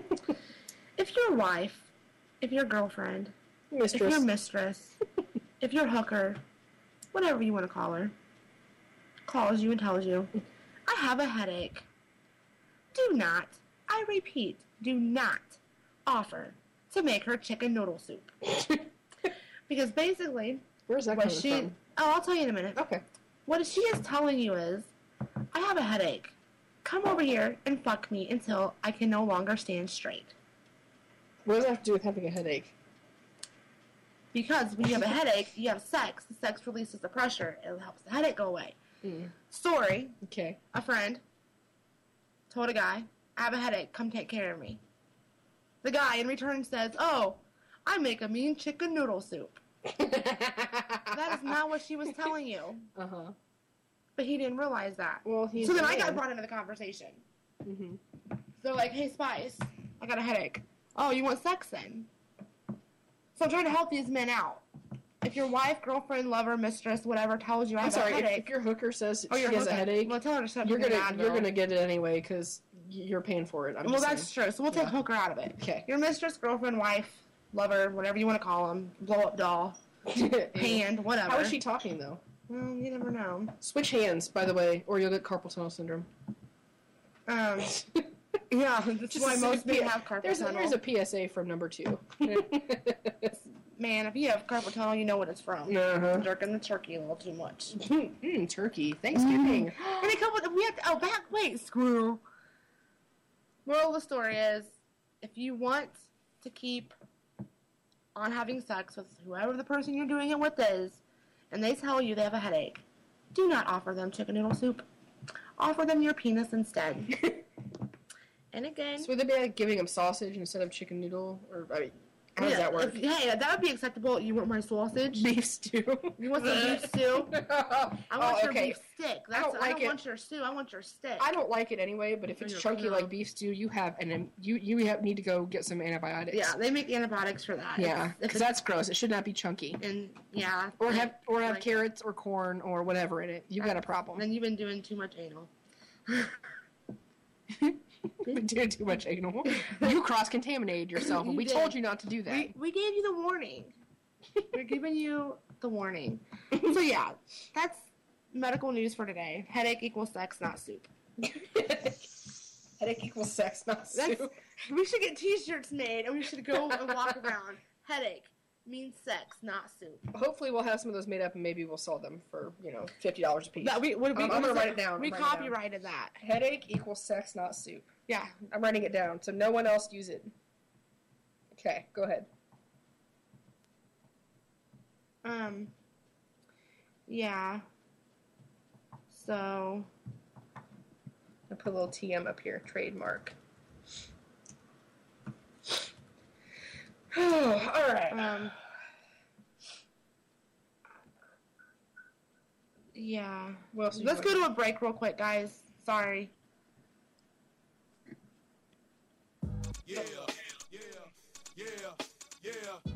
If your wife, if your girlfriend, if Mistress. your mistress, if your hooker, whatever you want to call her, calls you and tells you, I have a headache, do not, I repeat, do not offer to make her chicken noodle soup. Because basically, Where's that what coming she, from? oh, I'll tell you in a minute. Okay. What she is telling you is, I have a headache. Come over here and fuck me until I can no longer stand straight. What does that have to do with having a headache? Because when you have a headache, you have sex. The sex releases the pressure. It helps the headache go away. Mm. Story, Okay. a friend told a guy, I have a headache. Come take care of me. The guy in return says, oh, I make a mean chicken noodle soup. That is not what she was telling you. Uh huh. But he didn't realize that. Well, he's So then a I got man. brought into the conversation. Mm-hmm. They're like, hey, Spice, I got a headache. Oh, you want sex then? So I'm trying to help these men out. If your wife, girlfriend, lover, mistress, whatever tells you I I'm have sorry. a If, headache, if your hooker says oh, she your has a hooker. headache, Well, tell her to shut you're up. gonna you're gonna get it anyway because you're paying for it. I'm Well, just that's true. So we'll take Yeah. hooker out of it. Okay. Your mistress, girlfriend, wife, lover, whatever you want to call them, blow up doll, saying. hand, whatever. How is she talking though? Well, you never know. Switch hands, by the way, or you'll get carpal tunnel syndrome. Um, yeah, that's Just why a- most P- men have carpal there's a, tunnel. there's a P S A from number two. Man, if you have carpal tunnel, you know what it's from. Uh-huh. Jerking the turkey a little too much. mm, turkey. Thanksgiving. And a couple. We have to, oh, back. Wait, squirrel. Moral of the story is, if you want to keep on having sex with whoever the person you're doing it with is, and they tell you they have a headache, do not offer them chicken noodle soup. Offer them your penis instead. And again, So would they be like giving him sausage instead of chicken noodle? Or, I mean, how does yeah, that work? if- hey, that would be acceptable. You want my sausage? Beef stew. You want some beef stew? I want oh, your okay. beef stick. That's, I don't don't, like it. want your stew. I want your stick. I don't like it anyway, but if it's You're chunky cool. like beef stew, you have and you you have, need to go get some antibiotics. Yeah, they make antibiotics for that. Yeah, If- if because that's gross. It should not be chunky. and yeah, Or have or have like- carrots or corn or whatever in it. You got a problem. Then you've been doing too much anal. Been doing too much anal. You cross contaminated yourself, and You we did. told you not to do that. We, we gave you the warning. We're giving you the warning. So yeah, that's medical news for today. Headache equals sex, not soup. Headache equals sex, not That's, soup. we should get T-shirts made, and we should go and walk around. Headache means sex, not soup. Hopefully, we'll have some of those made up, and maybe we'll sell them for you know fifty dollars a piece. That we, we, we, I'm, I'm gonna write it down. We I'm writing it down. copyrighted that. Headache equals sex, not soup. Yeah. I'm writing it down, so no one else use it. Okay, go ahead. Um. Yeah. So. I put a little T M up here, trademark. Oh, all right. Um. Yeah. What else are you Let's go doing? to a break real quick, guys. Sorry. Yeah, yeah, yeah, yeah.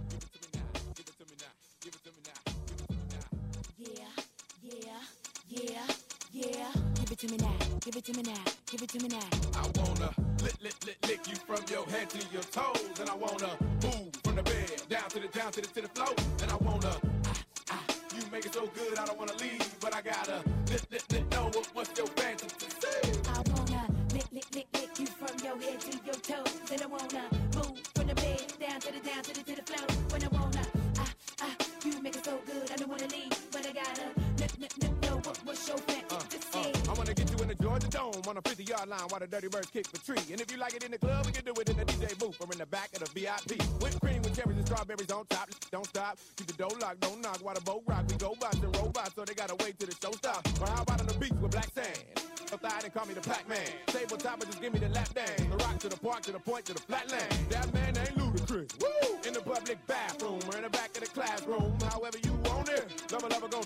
Give it to me now. Give it to me now. Give it to me now. Give it to me now. Yeah, yeah, yeah, yeah. Give it to me now. Give it to me now. Give it to me now. I wanna lick, lick, lick, lick you from your head to your toes, and I wanna move from the bed down to the down to the to the floor, and I wanna ah, ah, you make it so good I don't wanna leave, but I gotta lick, lick, lick, know what, what's your fantasy? I wanna lick, lick, lick, lick you from your head to your toes. And I wanna move from the bed down to the down to the to the floor. When I wanna, ah, ah, you make it so good I don't wanna leave, but I gotta lick, lick, lick, know what, what's your fantasy? Uh, I wanna get you in the Georgia Dome on a fifty-yard line while the Dirty Birds kick the tree. And if you like it in the club, we can do it in the D J booth or in the back of the V I P. Whipped cream with cherries and strawberries on top. Don't stop. Keep the door locked. Don't knock while the boat rock. We go bots and robots, so they gotta wait till the show stops. Or how about on the beach with black sand? Up thigh and call me the Pac-Man. Tabletop and just give me the lap dance. The rock to the park, to the point, to the flatland. That man ain't ludicrous. Woo! In the public bathroom or in the back of the classroom. However you want it. Lover, lover, go.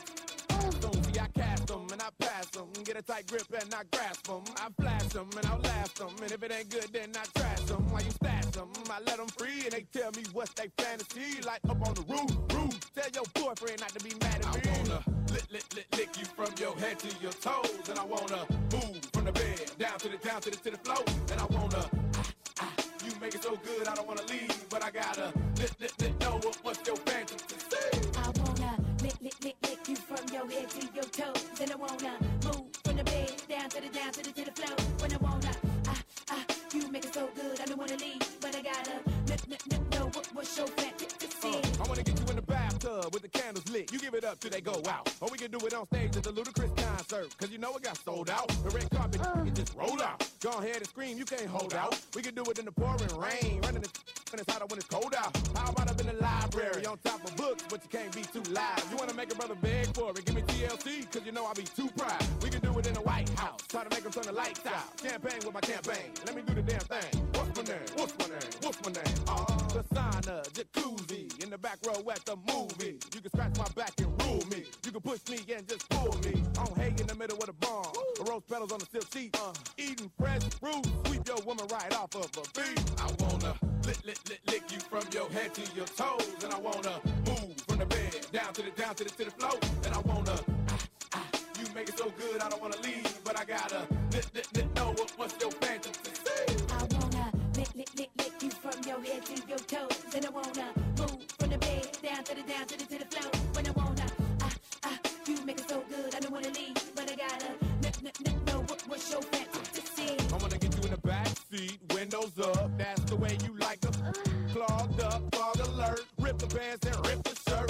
See, I cast them and I pass them. Get a tight grip and I grasp them. I flash them and I'll last them. And if it ain't good, then I trash them. While you stash them, I let them free and they tell me what's they fantasy. Like up on the roof, roof. Tell your boyfriend not to be mad at me. I wanna lick, lick, lick, lick you from your head to your toes. And I wanna move from the bed down to the down to the to the floor. And I wanna ah, ah, you make it so good I don't wanna leave, but I gotta lick, lick, lick, know what, what's your fantasy? I wanna lick, lick, lick, lick you from your head to your toes. And I wanna move from the bed down to the down to the to the floor. When I wanna, ah, ah, you make it so good I don't wanna leave, but I gotta lick, lick, lick, know what, what's your fantasy? Uh, I wanna get you in the bathtub with the candles lit. You give it up till they go out. Or we can do it on stage at the Ludacris concert. Cause you know it got sold out. The red carpet, you can just roll out. Go ahead and scream, you can't hold out. We can do it in the pouring rain. Running the when it's hot out when it's cold out. How about up in the library on top of books, but you can't be too loud. You wanna make a brother beg for it, give me T L C, cause you know I'll be too proud. We can do it in the White House, try to make them turn the lights out. Campaign with my campaign, let me do the damn thing. What's my name? What's my name? What's my name? Uh, the sauna, jacuzzi, in the back row at the movie. You can scratch my back and rule me. You can push me and just pull me. On hay in the middle with a bomb. The rose petals on the silk sheet. Uh, eating fresh fruit, sweep your woman right off of a beat. I wanna lick, lick, lick, lick you from your head to your toes. And I wanna move from the bed down to the down to the to the floor. And I wanna ah, ah, you make it so good I don't wanna leave, but I gotta lick, lick, lick, know what, what's your fantasy? I wanna lick, lick, lick, lick you from your head to your toes. And I wanna move from the bed down to the down to the to the floor. When I wanna, ah, ah, you make it so good I don't wanna leave, but I gotta lick, lick, lick, know what, what's your fantasy? I wanna get you in the back seat, windows up, that's the way you like them. Clogged up, fog alert, rip the pants and rip the shirt.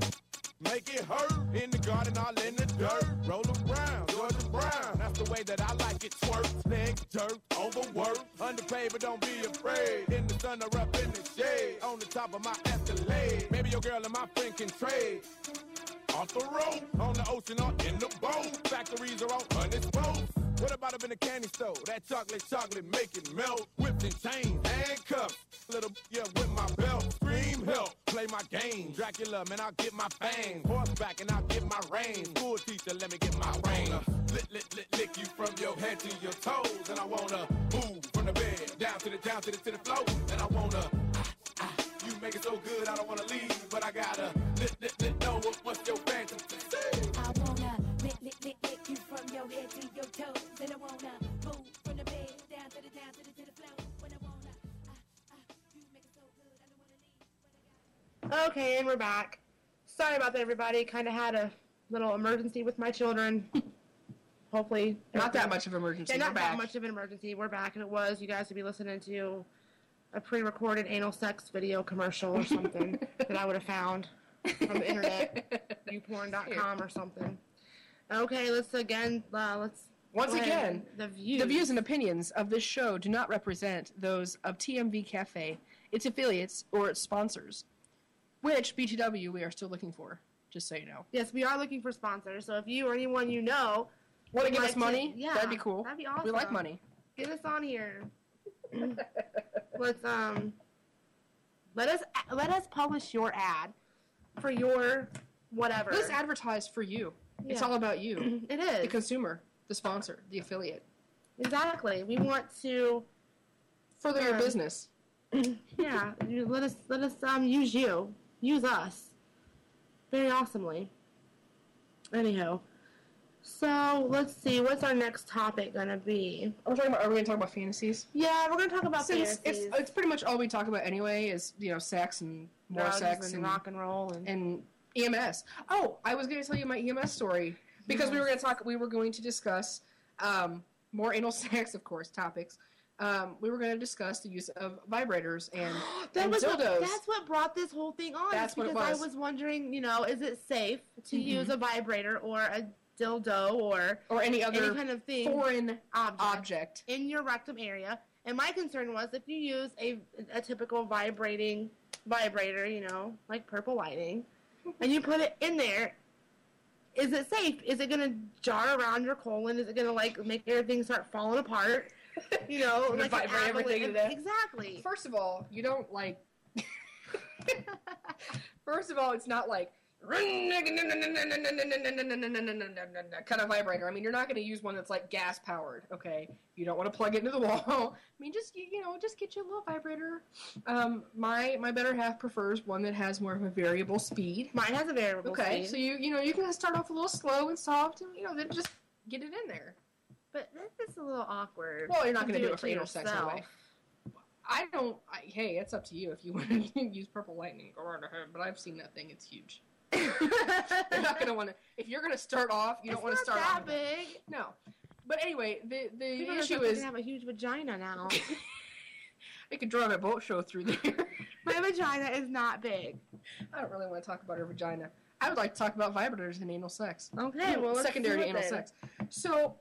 Make it hurt, in the garden, all in the dirt. Roll around, Georgia Brown, that's the way that I like it. Twerk, leg jerk, overwork, underpaid but don't be afraid. In the sun or up in the shade, on the top of my Escalade. Maybe your girl and my friend can trade. Off the road, on the ocean or in the boat. Factories are on unexposed. What about up in the candy store? That chocolate, chocolate, make it melt. Whipped and chains, handcuffs. Little, yeah, with my belt. Scream help, play my game. Dracula, man, I'll get my fangs. Horseback and I'll get my reins. School teacher, let me get my reins. Lick, lick, lick, lick you from your head to your toes. And I wanna move from the bed down to the, down to the, to the floor. And I wanna, ah, ah, you make it so good, I don't wanna leave. But I gotta, lick, lick, lick, know what, what's your fantasy? I wanna lick, lick, lick, lick you from your head to your toes. And I wanna move from the bed down to the, down to the, to the floor. When I wanna, ah, ah, you make it so good, I don't wanna leave. But I gotta... Okay, and we're back. Sorry about that, everybody. Kind of had a little emergency with my children. Hopefully. Not that much of an emergency. Yeah, We're not that back. much of an emergency. We're back, and it was. You guys would be listening to a pre-recorded anal sex video commercial or something that I would have found from the internet, you porn dot com or something. Okay, let's again, uh, let's... Once go ahead. again, the views. The views and opinions of this show do not represent those of T M V Cafe, its affiliates, or its sponsors. Which, B T W, we are still looking for, just so you know. Yes, we are looking for sponsors, so if you or anyone you know... Want to would give like us money? Yeah, That'd be cool. That'd be awesome. We like money. Get us on here. Let's, um... Let us, let us publish your ad for your whatever. Let's advertise for you. It's Yeah. all about you. It is. The consumer, the sponsor, the affiliate. Exactly. We want to Further your Um, business. yeah, you let us let us um use you. Use us. Very awesomely. Anyhow. So let's see, what's our next topic gonna be? Are we, talking about, are we gonna talk about fantasies? Yeah, we're gonna talk about Since fantasies. it's it's pretty much all we talk about anyway is, you know, sex and more Drugs sex and, and rock and roll and, and E M S. Oh, I was going to tell you my E M S story because we were going to talk. We were going to discuss um, more anal sex, of course, topics. Um, we were going to discuss the use of vibrators and, that and was dildos. What, that's what brought this whole thing on. That's what it because was. I was wondering, you know, is it safe to Mhm. use a vibrator or a dildo or or any other any kind of thing foreign object, object in your rectum area. And my concern was if you use a a typical vibrating vibrator, you know, like Purple Lightning, and you put it in there, is it safe? Is it gonna jar around your colon? Is it gonna like make everything start falling apart? You know, Gonna like an vibrate everything avalanche- to death? Exactly. First of all, you don't like. First of all, it's not like kind of vibrator. I mean, you're not going to use one that's like gas powered. Okay, you don't want to plug it into the wall. I mean, just you, you know, just get you a little vibrator. Um, my my better half prefers one that has more of a variable speed. Mine has a variable Okay, speed. so you you know you can start off a little slow and soft, and you know then just get it in there. But this is a little awkward. Well, you're not going to do it it for anal sex yourself. anyway. I don't. I, hey, it's up to you if you want to use Purple Lightning. Go right ahead. But I've seen that thing; it's huge. You're not going to want to. If you're going to start off, you It's don't want to not start that off. big. No. But anyway, the the People are issue supposed is to have a huge vagina now. I could drive a boat show through there. My vagina is not big. I don't really want to talk about her vagina. I would like to talk about vibrators and anal sex. Okay, well, let's secondary do to it anal then. sex. So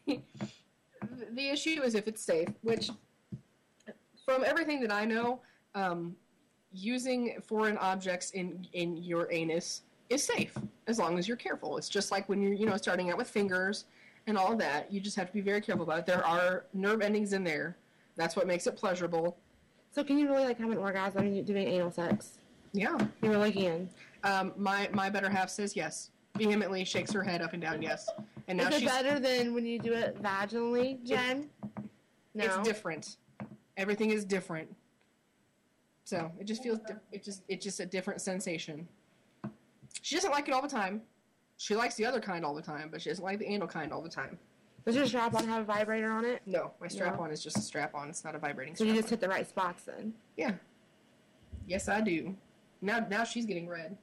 the issue is if it's safe, which from everything that I know, um, using foreign objects in in your anus is safe as long as you're careful. It's just like when you're you know starting out with fingers and all of that. You just have to be very careful about it. There are nerve endings in there. That's what makes it pleasurable. So can you really like have an orgasm doing anal sex? Yeah, you really can. Um, my my better half says yes. Vehemently shakes her head up and down yes. And now is it she's better than when you do it vaginally, Jen? No. It's different. Everything is different. So it just feels. Di- it just it's just a different sensation. She doesn't like it all the time. She likes the other kind all the time, but she doesn't like the anal kind all the time. Does your strap-on have a vibrator on it? No, my strap-on No. is just a strap-on. It's not a vibrating So you strap-on. just hit the right spots then. Yeah. Yes, I do. Now, now she's getting red.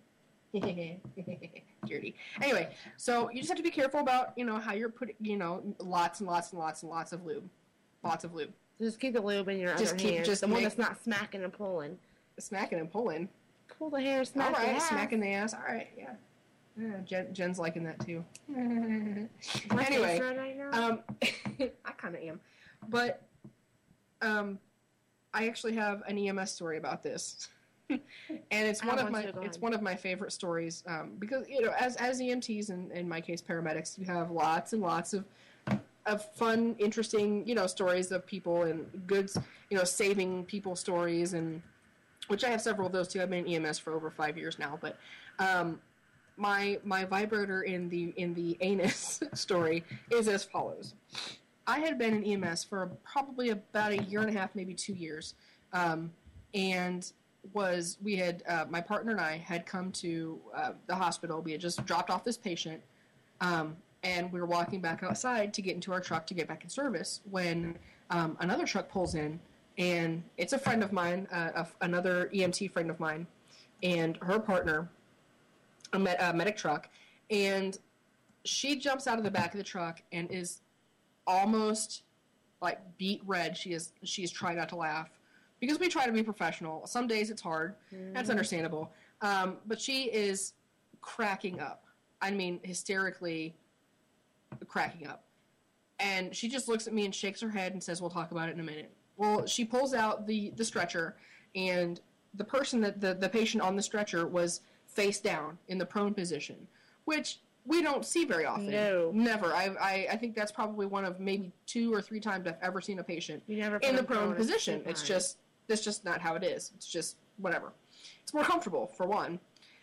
Dirty. Anyway, so you just have to be careful about, you know, how you're putting, you know, lots and lots and lots and lots of lube. Lots of lube. So just keep the lube in your Just other keep- hand. just the one make- that's not smacking and pulling. Smacking and pulling. Pull the hair, smack All right, the ass. smacking the ass. All right, yeah. Yeah, Jen, Jen's liking that too. My Anyway, face red right now? um, I kind of am, but um, I actually have an E M S story about this, and it's I one have of one my too, go it's ahead. one of my favorite stories um, because you know as as E M Ts and in my case paramedics, you have lots and lots of of fun, interesting, you know, stories of people and good, you know, saving people stories, and which I have several of those too. I've been in E M S for over five years now, but um, my my vibrator in the in the anus story is as follows. I had been in E M S for probably about a year and a half, maybe two years, um, and was we had uh, my partner and I had come to uh, the hospital. We had just dropped off this patient. Um, And we were walking back outside to get into our truck to get back in service when um, another truck pulls in, and it's a friend of mine, uh, a, another E M T friend of mine, and her partner, a, med, a medic truck, and she jumps out of the back of the truck and is almost like beet red. She is she's trying not to laugh because we try to be professional. Some days it's hard. Mm-hmm. That's understandable. Um, but she is cracking up. I mean, hysterically cracking up. And she just looks at me and shakes her head and says, we'll talk about it in a minute. Well, she pulls out the, the stretcher, and the person that the, the patient on the stretcher was face down in the prone position, which we don't see very often. No. Never. I, I, I think that's probably one of maybe two or three times I've ever seen a patient You never in put the them prone prone position. at It's the just, that's just not how it is. It's just whatever. It's more comfortable, for one.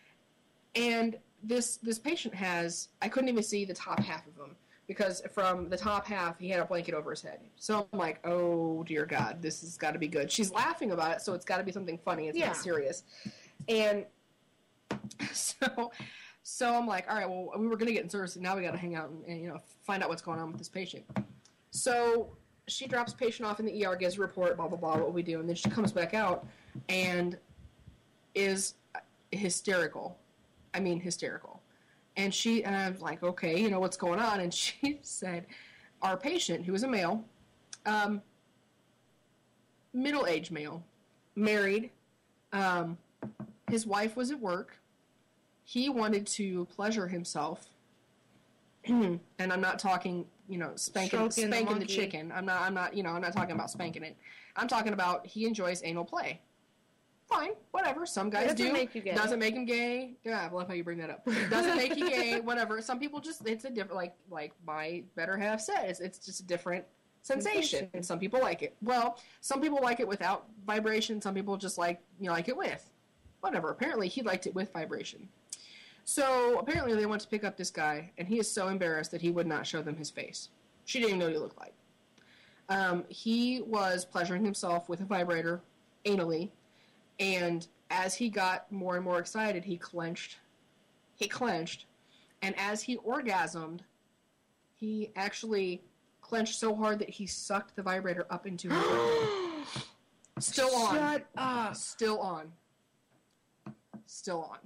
And this this patient has, I couldn't even see the top half of him, because from the top half, he had a blanket over his head. So I'm like, oh, dear God, this has got to be good. She's laughing about it, so it's got to be something funny. It's Yeah. not serious. And so so I'm like, all right, well, we were going to get in service, and now we got to hang out and, and, you know, find out what's going on with this patient. So she drops the patient off in the E R, gives a report, blah, blah, blah, what we do, and then she comes back out and is hysterical. I mean, hysterical. And she, and I'm like, okay, you know, what's going on? And she said, our patient, who was a male, um, middle-aged male, married, um, his wife was at work, he wanted to pleasure himself, and I'm not talking, you know, spanking, Stroking the spanking the, monkey. chicken. I'm not, I'm not, you know, I'm not talking about spanking it. I'm talking about he enjoys anal play. Fine, whatever. Some guys Doesn't do. make you gay. Doesn't make him gay. Yeah, I love how you bring that up. Doesn't make you gay. Whatever. Some people just, it's a different, like like my better half said, it's, it's just a different sensation. And some people like it. Well, some people like it without vibration. Some people just like, you know, like it with. Whatever. Apparently, he liked it with vibration. So apparently, they went to pick up this guy, and he is so embarrassed that he would not show them his face. She didn't even know what he looked like. Um, he was pleasuring himself with a vibrator anally. And as he got more and more excited, he clenched. He clenched. And as he orgasmed, he actually clenched so hard that he sucked the vibrator up into his rectum. Still on. Shut up. Still on. Still on.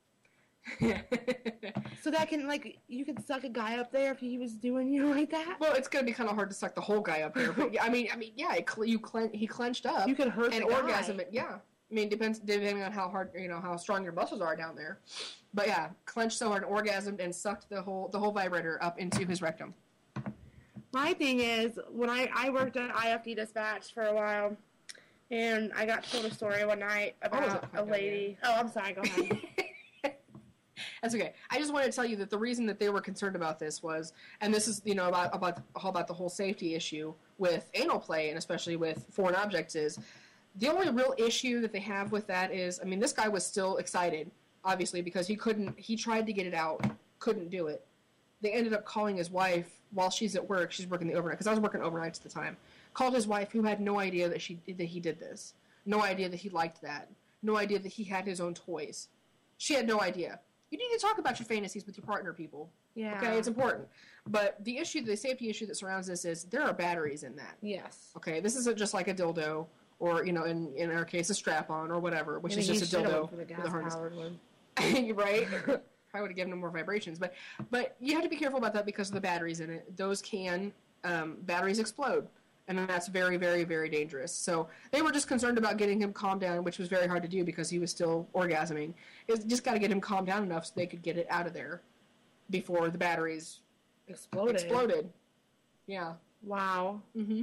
So that can, like, you could suck a guy up there if he was doing you like that? Well, it's gonna be kind of hard to suck the whole guy up there. But yeah, I mean, I mean, yeah, it cle- you clen- he clenched up. You could hurt and the guy. orgasm it. Yeah. I mean, depends depending on how hard, you know, how strong your muscles are down there. But yeah, clenched so hard, orgasmed, and sucked the whole the whole vibrator up into his rectum. My thing is, when I, I worked at I F D Dispatch for a while, and I got told a story one night Oh, is about it? a lady. Oh, I'm sorry, go ahead. That's okay. I just wanted to tell you that the reason that they were concerned about this was, and this is, you know, about about how about the whole safety issue with anal play, and especially with foreign objects, is the only real issue that they have with that is, I mean, this guy was still excited, obviously, because he couldn't, he tried to get it out, couldn't do it. They ended up calling his wife while she's at work. She's working the overnight, because I was working overnights at the time. Called his wife, who had no idea that she that he did this. No idea that he liked that. No idea that he had his own toys. She had no idea. You need to talk about your fantasies with your partner, people. Yeah. Okay, it's important. But the issue, the safety issue that surrounds this is there are batteries in that. Yes. Okay, this isn't just like a dildo, or, you know, in, in our case, a strap-on or whatever, which Maybe is he just a should've dildo went for the with a harness. gas-powered one. Right? Probably would have given him more vibrations. But but you have to be careful about that because of the batteries in it. Those can, um, batteries explode. And that's very, very, very dangerous. So they were just concerned about getting him calmed down, which was very hard to do because he was still orgasming. It's just got to get him calmed down enough so they could get it out of there before the batteries Exploded. exploded. Yeah. Wow. Mm-hmm.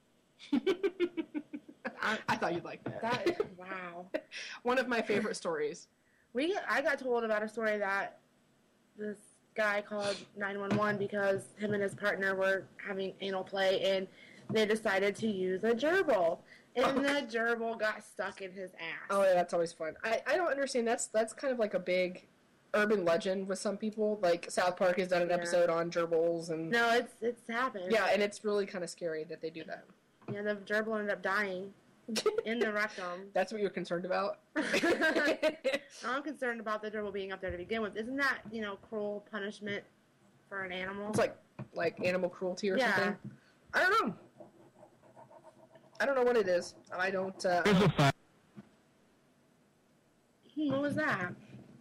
I, I thought you'd like that. that is, wow. One of my favorite stories. We I got told about a story that this guy called nine one one because him and his partner were having anal play, and they decided to use a gerbil. And the gerbil got stuck in his ass. Oh, yeah, that's always fun. I, I don't understand. That's that's kind of like a big urban legend with some people. Like, South Park has done an Yeah. episode on gerbils. And No, it's it's happened. yeah, and it's really kind of scary that they do that. Yeah, the gerbil ended up dying in the rectum. That's what you're concerned about? I'm concerned about the gerbil being up there to begin with. Isn't that, you know, cruel punishment for an animal? It's like like animal cruelty or Yeah. something. I don't know. I don't know what it is. I don't. Uh, Here's a fact. Hmm, what was that?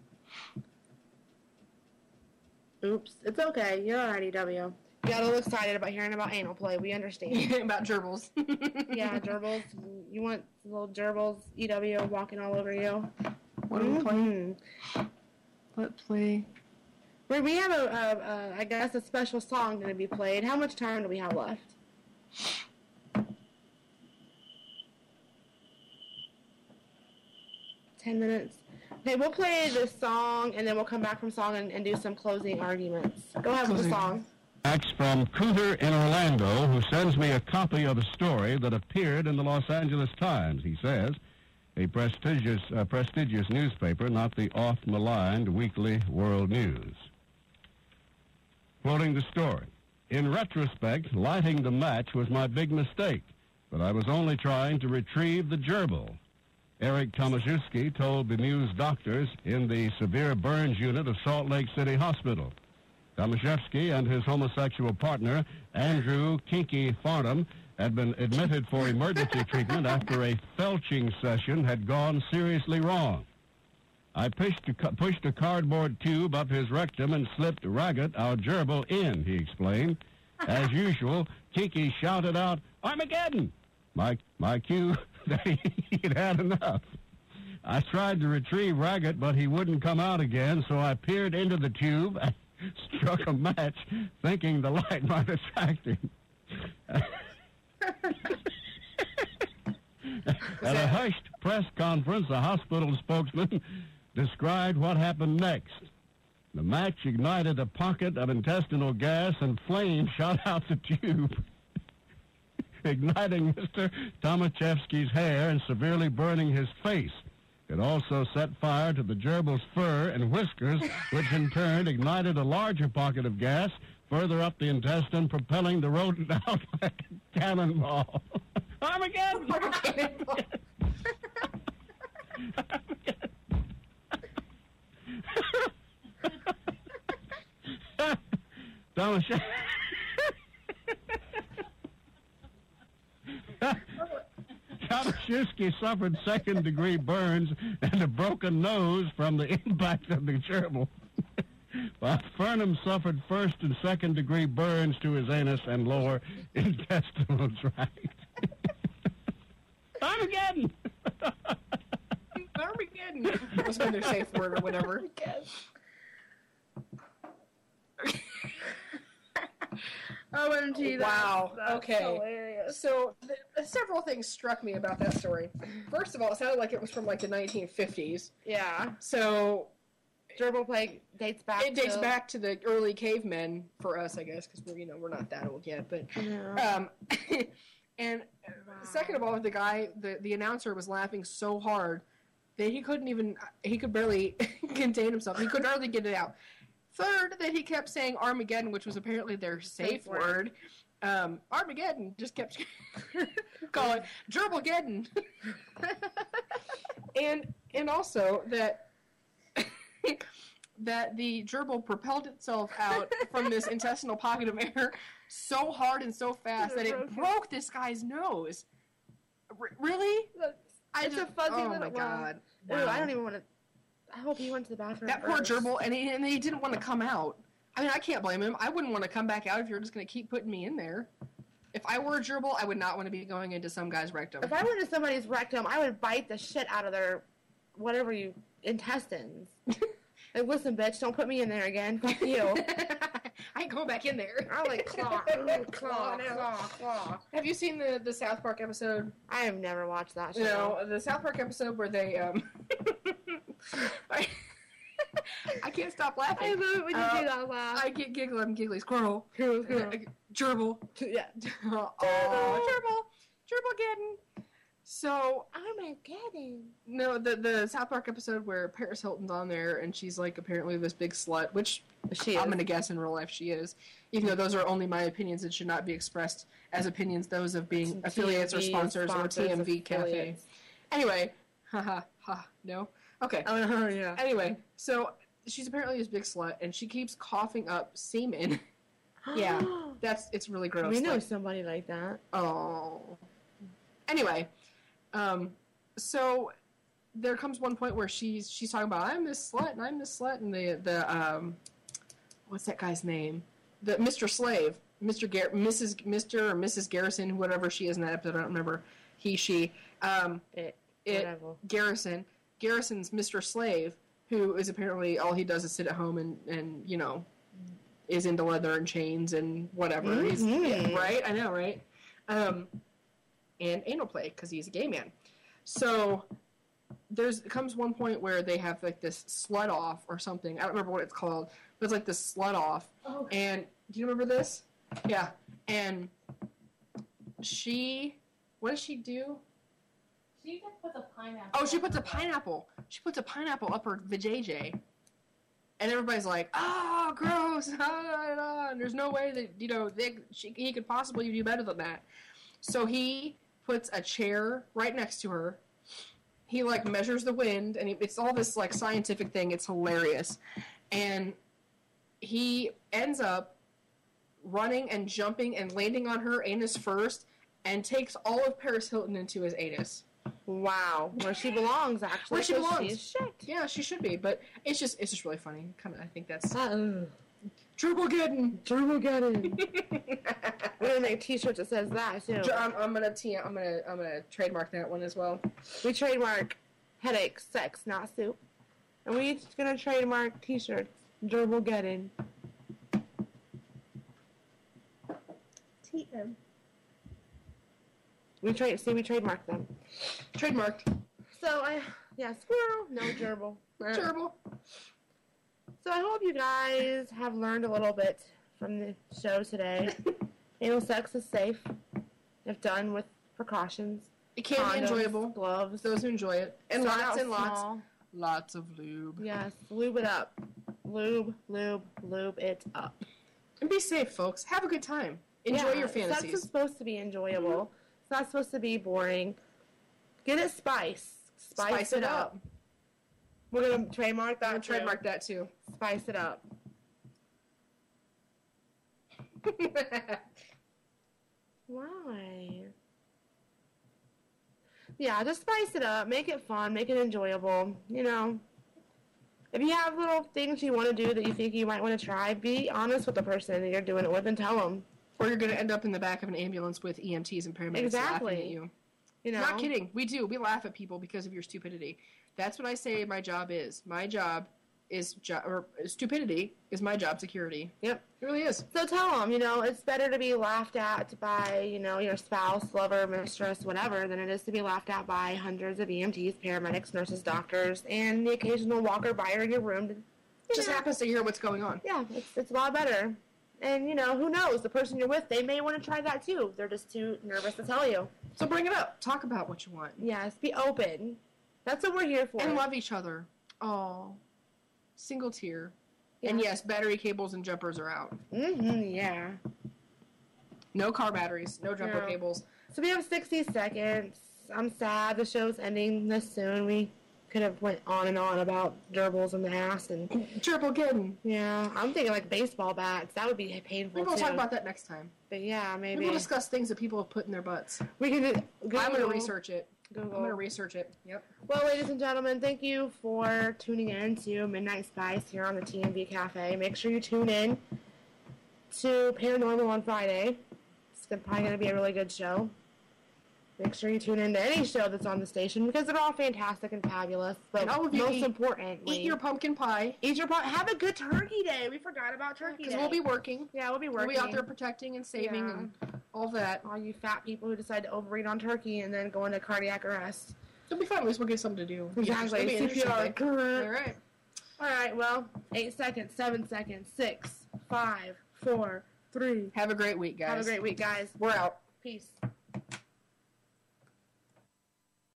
Oops, it's okay. You're alright, E W. You got a little excited about hearing about anal play. We understand. about gerbils. Yeah, gerbils. You want little gerbils, E W, walking all over you? What are we playing? Let's play. We we have a, a, a, I guess, a special song going to be played. How much time do we have left? Ten minutes. Okay, we'll play this song, and then we'll come back from song and, and do some closing arguments. Go ahead with the song. Fax from Cooter in Orlando, who sends me a copy of a story that appeared in the Los Angeles Times. He says, a prestigious, uh, prestigious newspaper, not the oft-maligned Weekly World News. Quoting the story, in retrospect, lighting the match was my big mistake, but I was only trying to retrieve the gerbil. Eric Tomaszewski told bemused doctors in the severe burns unit of Salt Lake City Hospital. Tomaszewski and his homosexual partner, Andrew Kinky Farnham, had been admitted for emergency treatment after a felching session had gone seriously wrong. I pushed a, pushed a cardboard tube up his rectum and slipped Raggett, our gerbil, in, he explained. As usual, Kinky shouted out, Armageddon! My, my cue that he'd had enough. I tried to retrieve Raggett, but he wouldn't come out again, so I peered into the tube and struck a match, thinking the light might attract him. At a hushed press conference, a hospital spokesman described what happened next. The match ignited a pocket of intestinal gas and flames shot out the tube, igniting Mister Tomaszewski's hair and severely burning his face. It also set fire to the gerbil's fur and whiskers, which in turn ignited a larger pocket of gas further up the intestine, propelling the rodent out like a cannonball. Armageddon! Armageddon! Tomaszewski. Tomaszewski suffered second-degree burns and a broken nose from the impact of the gerbil, while Farnham suffered first and second-degree burns to his anus and lower intestinal tract. Armageddon! Armageddon! That's been their safe word or whatever. O M G, that's, Wow. that's Okay. hilarious. So th- several things struck me about that story. First of all, it sounded like it was from like the nineteen fifties. Yeah. So gerbil play dates back it dates to... back to the early cavemen for us, I guess, because we're you know we're not that old yet. But Yeah. um, and second of all, the guy, the the announcer was laughing so hard that he couldn't even he could barely contain himself. He could hardly get it out. Third, that he kept saying Armageddon, which was apparently their safe, Safe word. word. Um, Armageddon just kept calling Gerbilgeddon. and and also that that the gerbil propelled itself out from this intestinal pocket of air so hard and so fast that it broke this guy's nose. R- really? I It's just, a fuzzy oh little my god! Ooh, Wow. I don't even want to... I hope he went to the bathroom That poor first. gerbil, and he, and he didn't want to come out. I mean, I can't blame him. I wouldn't want to come back out if you're just going to keep putting me in there. If I were a gerbil, I would not want to be going into some guy's rectum. If I went to somebody's rectum, I would bite the shit out of their, whatever you, intestines. Like, listen, bitch, don't put me in there again. Fuck you. I ain't going back in there. I'll like claw, ooh, claw, claw, claw. Have you seen the, the South Park episode? I have never watched that show. You know, the South Park episode where they, um... I can't stop laughing. I love it when you Uh, do that laugh. I get giggly. I'm giggly. Squirrel. Squirrel, squirrel. Gerbil. Yeah. Oh, gerbil. Gerbil getting. So Armageddon. no, the the South Park episode where Paris Hilton's on there and she's like apparently this big slut, which She I'm is. gonna guess in real life she is. Even though those are only my opinions, it should not be expressed as opinions. Those of being Some affiliates or T M V sponsors, sponsors, or T M V Cafe. affiliates. Anyway, haha, ha, no. Okay. Oh, no, yeah. Anyway, so she's apparently this big slut, and she keeps coughing up semen. Yeah, that's it's really gross. We know Like, somebody like that. oh. Anyway, um, so there comes one point where she's she's talking about I'm this slut and I'm this slut and the the um, what's that guy's name? The Mister Slave, Mister Gar- Missus Mister or Missus Garrison, whatever she is in that episode. I don't remember. He, she, um, It, it whatever. Garrison. Garrison's Mister Slave, who is apparently all he does is sit at home and, and you know, is into leather and chains and whatever. He's, Mhm. yeah, right? I know, right? Um, and anal play, because he's a gay man. So there's comes one point where they have like this slut off or something. I don't remember what it's called, but it's like this slut off. Oh. And do you remember this? Yeah. And she, what does she do? She just puts a pineapple. Oh, she puts a pineapple. She puts a pineapple up her vajayjay. And everybody's like, "Oh, gross!" Ah, and there's no way that you know they, she, he could possibly do better than that. So he puts a chair right next to her. He like measures the wind, and he, it's all this like scientific thing. It's hilarious, and he ends up running and jumping and landing on her anus first, and takes all of Paris Hilton into his anus. Wow, where she belongs actually. Where she 'cause belongs. She's shit. Yeah, she should be, but it's just it's just really funny. Kind of, I think that's Uh, Turbogeddon. Turbogeddon. We're gonna make T-shirts that says that too. I'm, I'm gonna t- I'm gonna I'm gonna trademark that one as well. We trademark headache, sex, not soup, and we each gonna trademark T-shirts. Turbogeddon. T M. We trade. See, we trademark them. Trademarked. So I, yeah, squirrel, no gerbil. Gerbil. So I hope you guys have learned a little bit from the show today. Anal sex is safe if done with precautions. It can be Condoms, enjoyable. Gloves. Those who enjoy it, and Start lots out and lots, small. lots of lube. Yes, lube it up. Lube, lube, lube it up. And be safe, folks. Have a good time. Enjoy Yeah, your Sex is fantasies. supposed to be enjoyable. It's not supposed to be boring. Get it spice. Spice, Spice it it up. up. We're gonna trademark that. I'm gonna too. trademark that too. Spice it up. Why? Yeah, just spice it up. Make it fun. Make it enjoyable. You know, if you have little things you want to do that you think you might want to try, be honest with the person that you're doing it with and tell them. Or you're gonna end up in the back of an ambulance with E M Ts and paramedics Exactly. laughing at you. You know, Not kidding. We do. We laugh at people because of your stupidity. That's what I say my job is. My job is jo- or stupidity is my job security. Yep. It really is. So tell them, you know, it's better to be laughed at by, you know, your spouse, lover, mistress, whatever, than it is to be laughed at by hundreds of E M Ts, paramedics, nurses, doctors, and the occasional walker by in your room. To, you Just know, happens to hear what's going on. Yeah, it's, it's a lot better. And, you know, who knows? The person you're with, they may want to try that too. They're just too nervous to tell you. So bring it up. Talk about what you want. Yes, be open. That's what we're here for. And love each other. Oh. Single tier. And Yeah. yes, battery cables and jumpers are out. Mm-hmm, yeah. No car batteries. No jumper No. cables. So we have sixty seconds. I'm sad the show's ending this soon. We could have went on and on about gerbils in the ass and Gerbil getting. yeah. I'm thinking like baseball bats. That would be painful Maybe we'll too. talk about that next time. But yeah, maybe, Maybe we'll discuss things that people have put in their butts. we can. Do, Google, I'm going to research it. Google. I'm going to research it. Yep. Well, ladies and gentlemen, thank you for tuning in to Midnight Spice here on the T M V Cafe. Make sure you tune in to Paranormal on Friday. It's probably going to be a really good show. Make sure you tune in to any show that's on the station because they're all fantastic and fabulous. But And all of you most eat- importantly, Eat your pumpkin pie. eat your pie. Have a good Turkey Day. We forgot about Turkey Because Day. we'll be working. yeah, we'll be We'll working. be out there protecting and saving Yeah. and all that. All you fat people who decide to overeat on turkey and then go into cardiac arrest. It'll be fun. At least we'll get something to do. Exactly. It'll be an C P R. interesting day. All right. All right, well, eight seconds, seven seconds, six, five, four, three. Have a great week, guys. Have a great week, guys. We're out. Peace.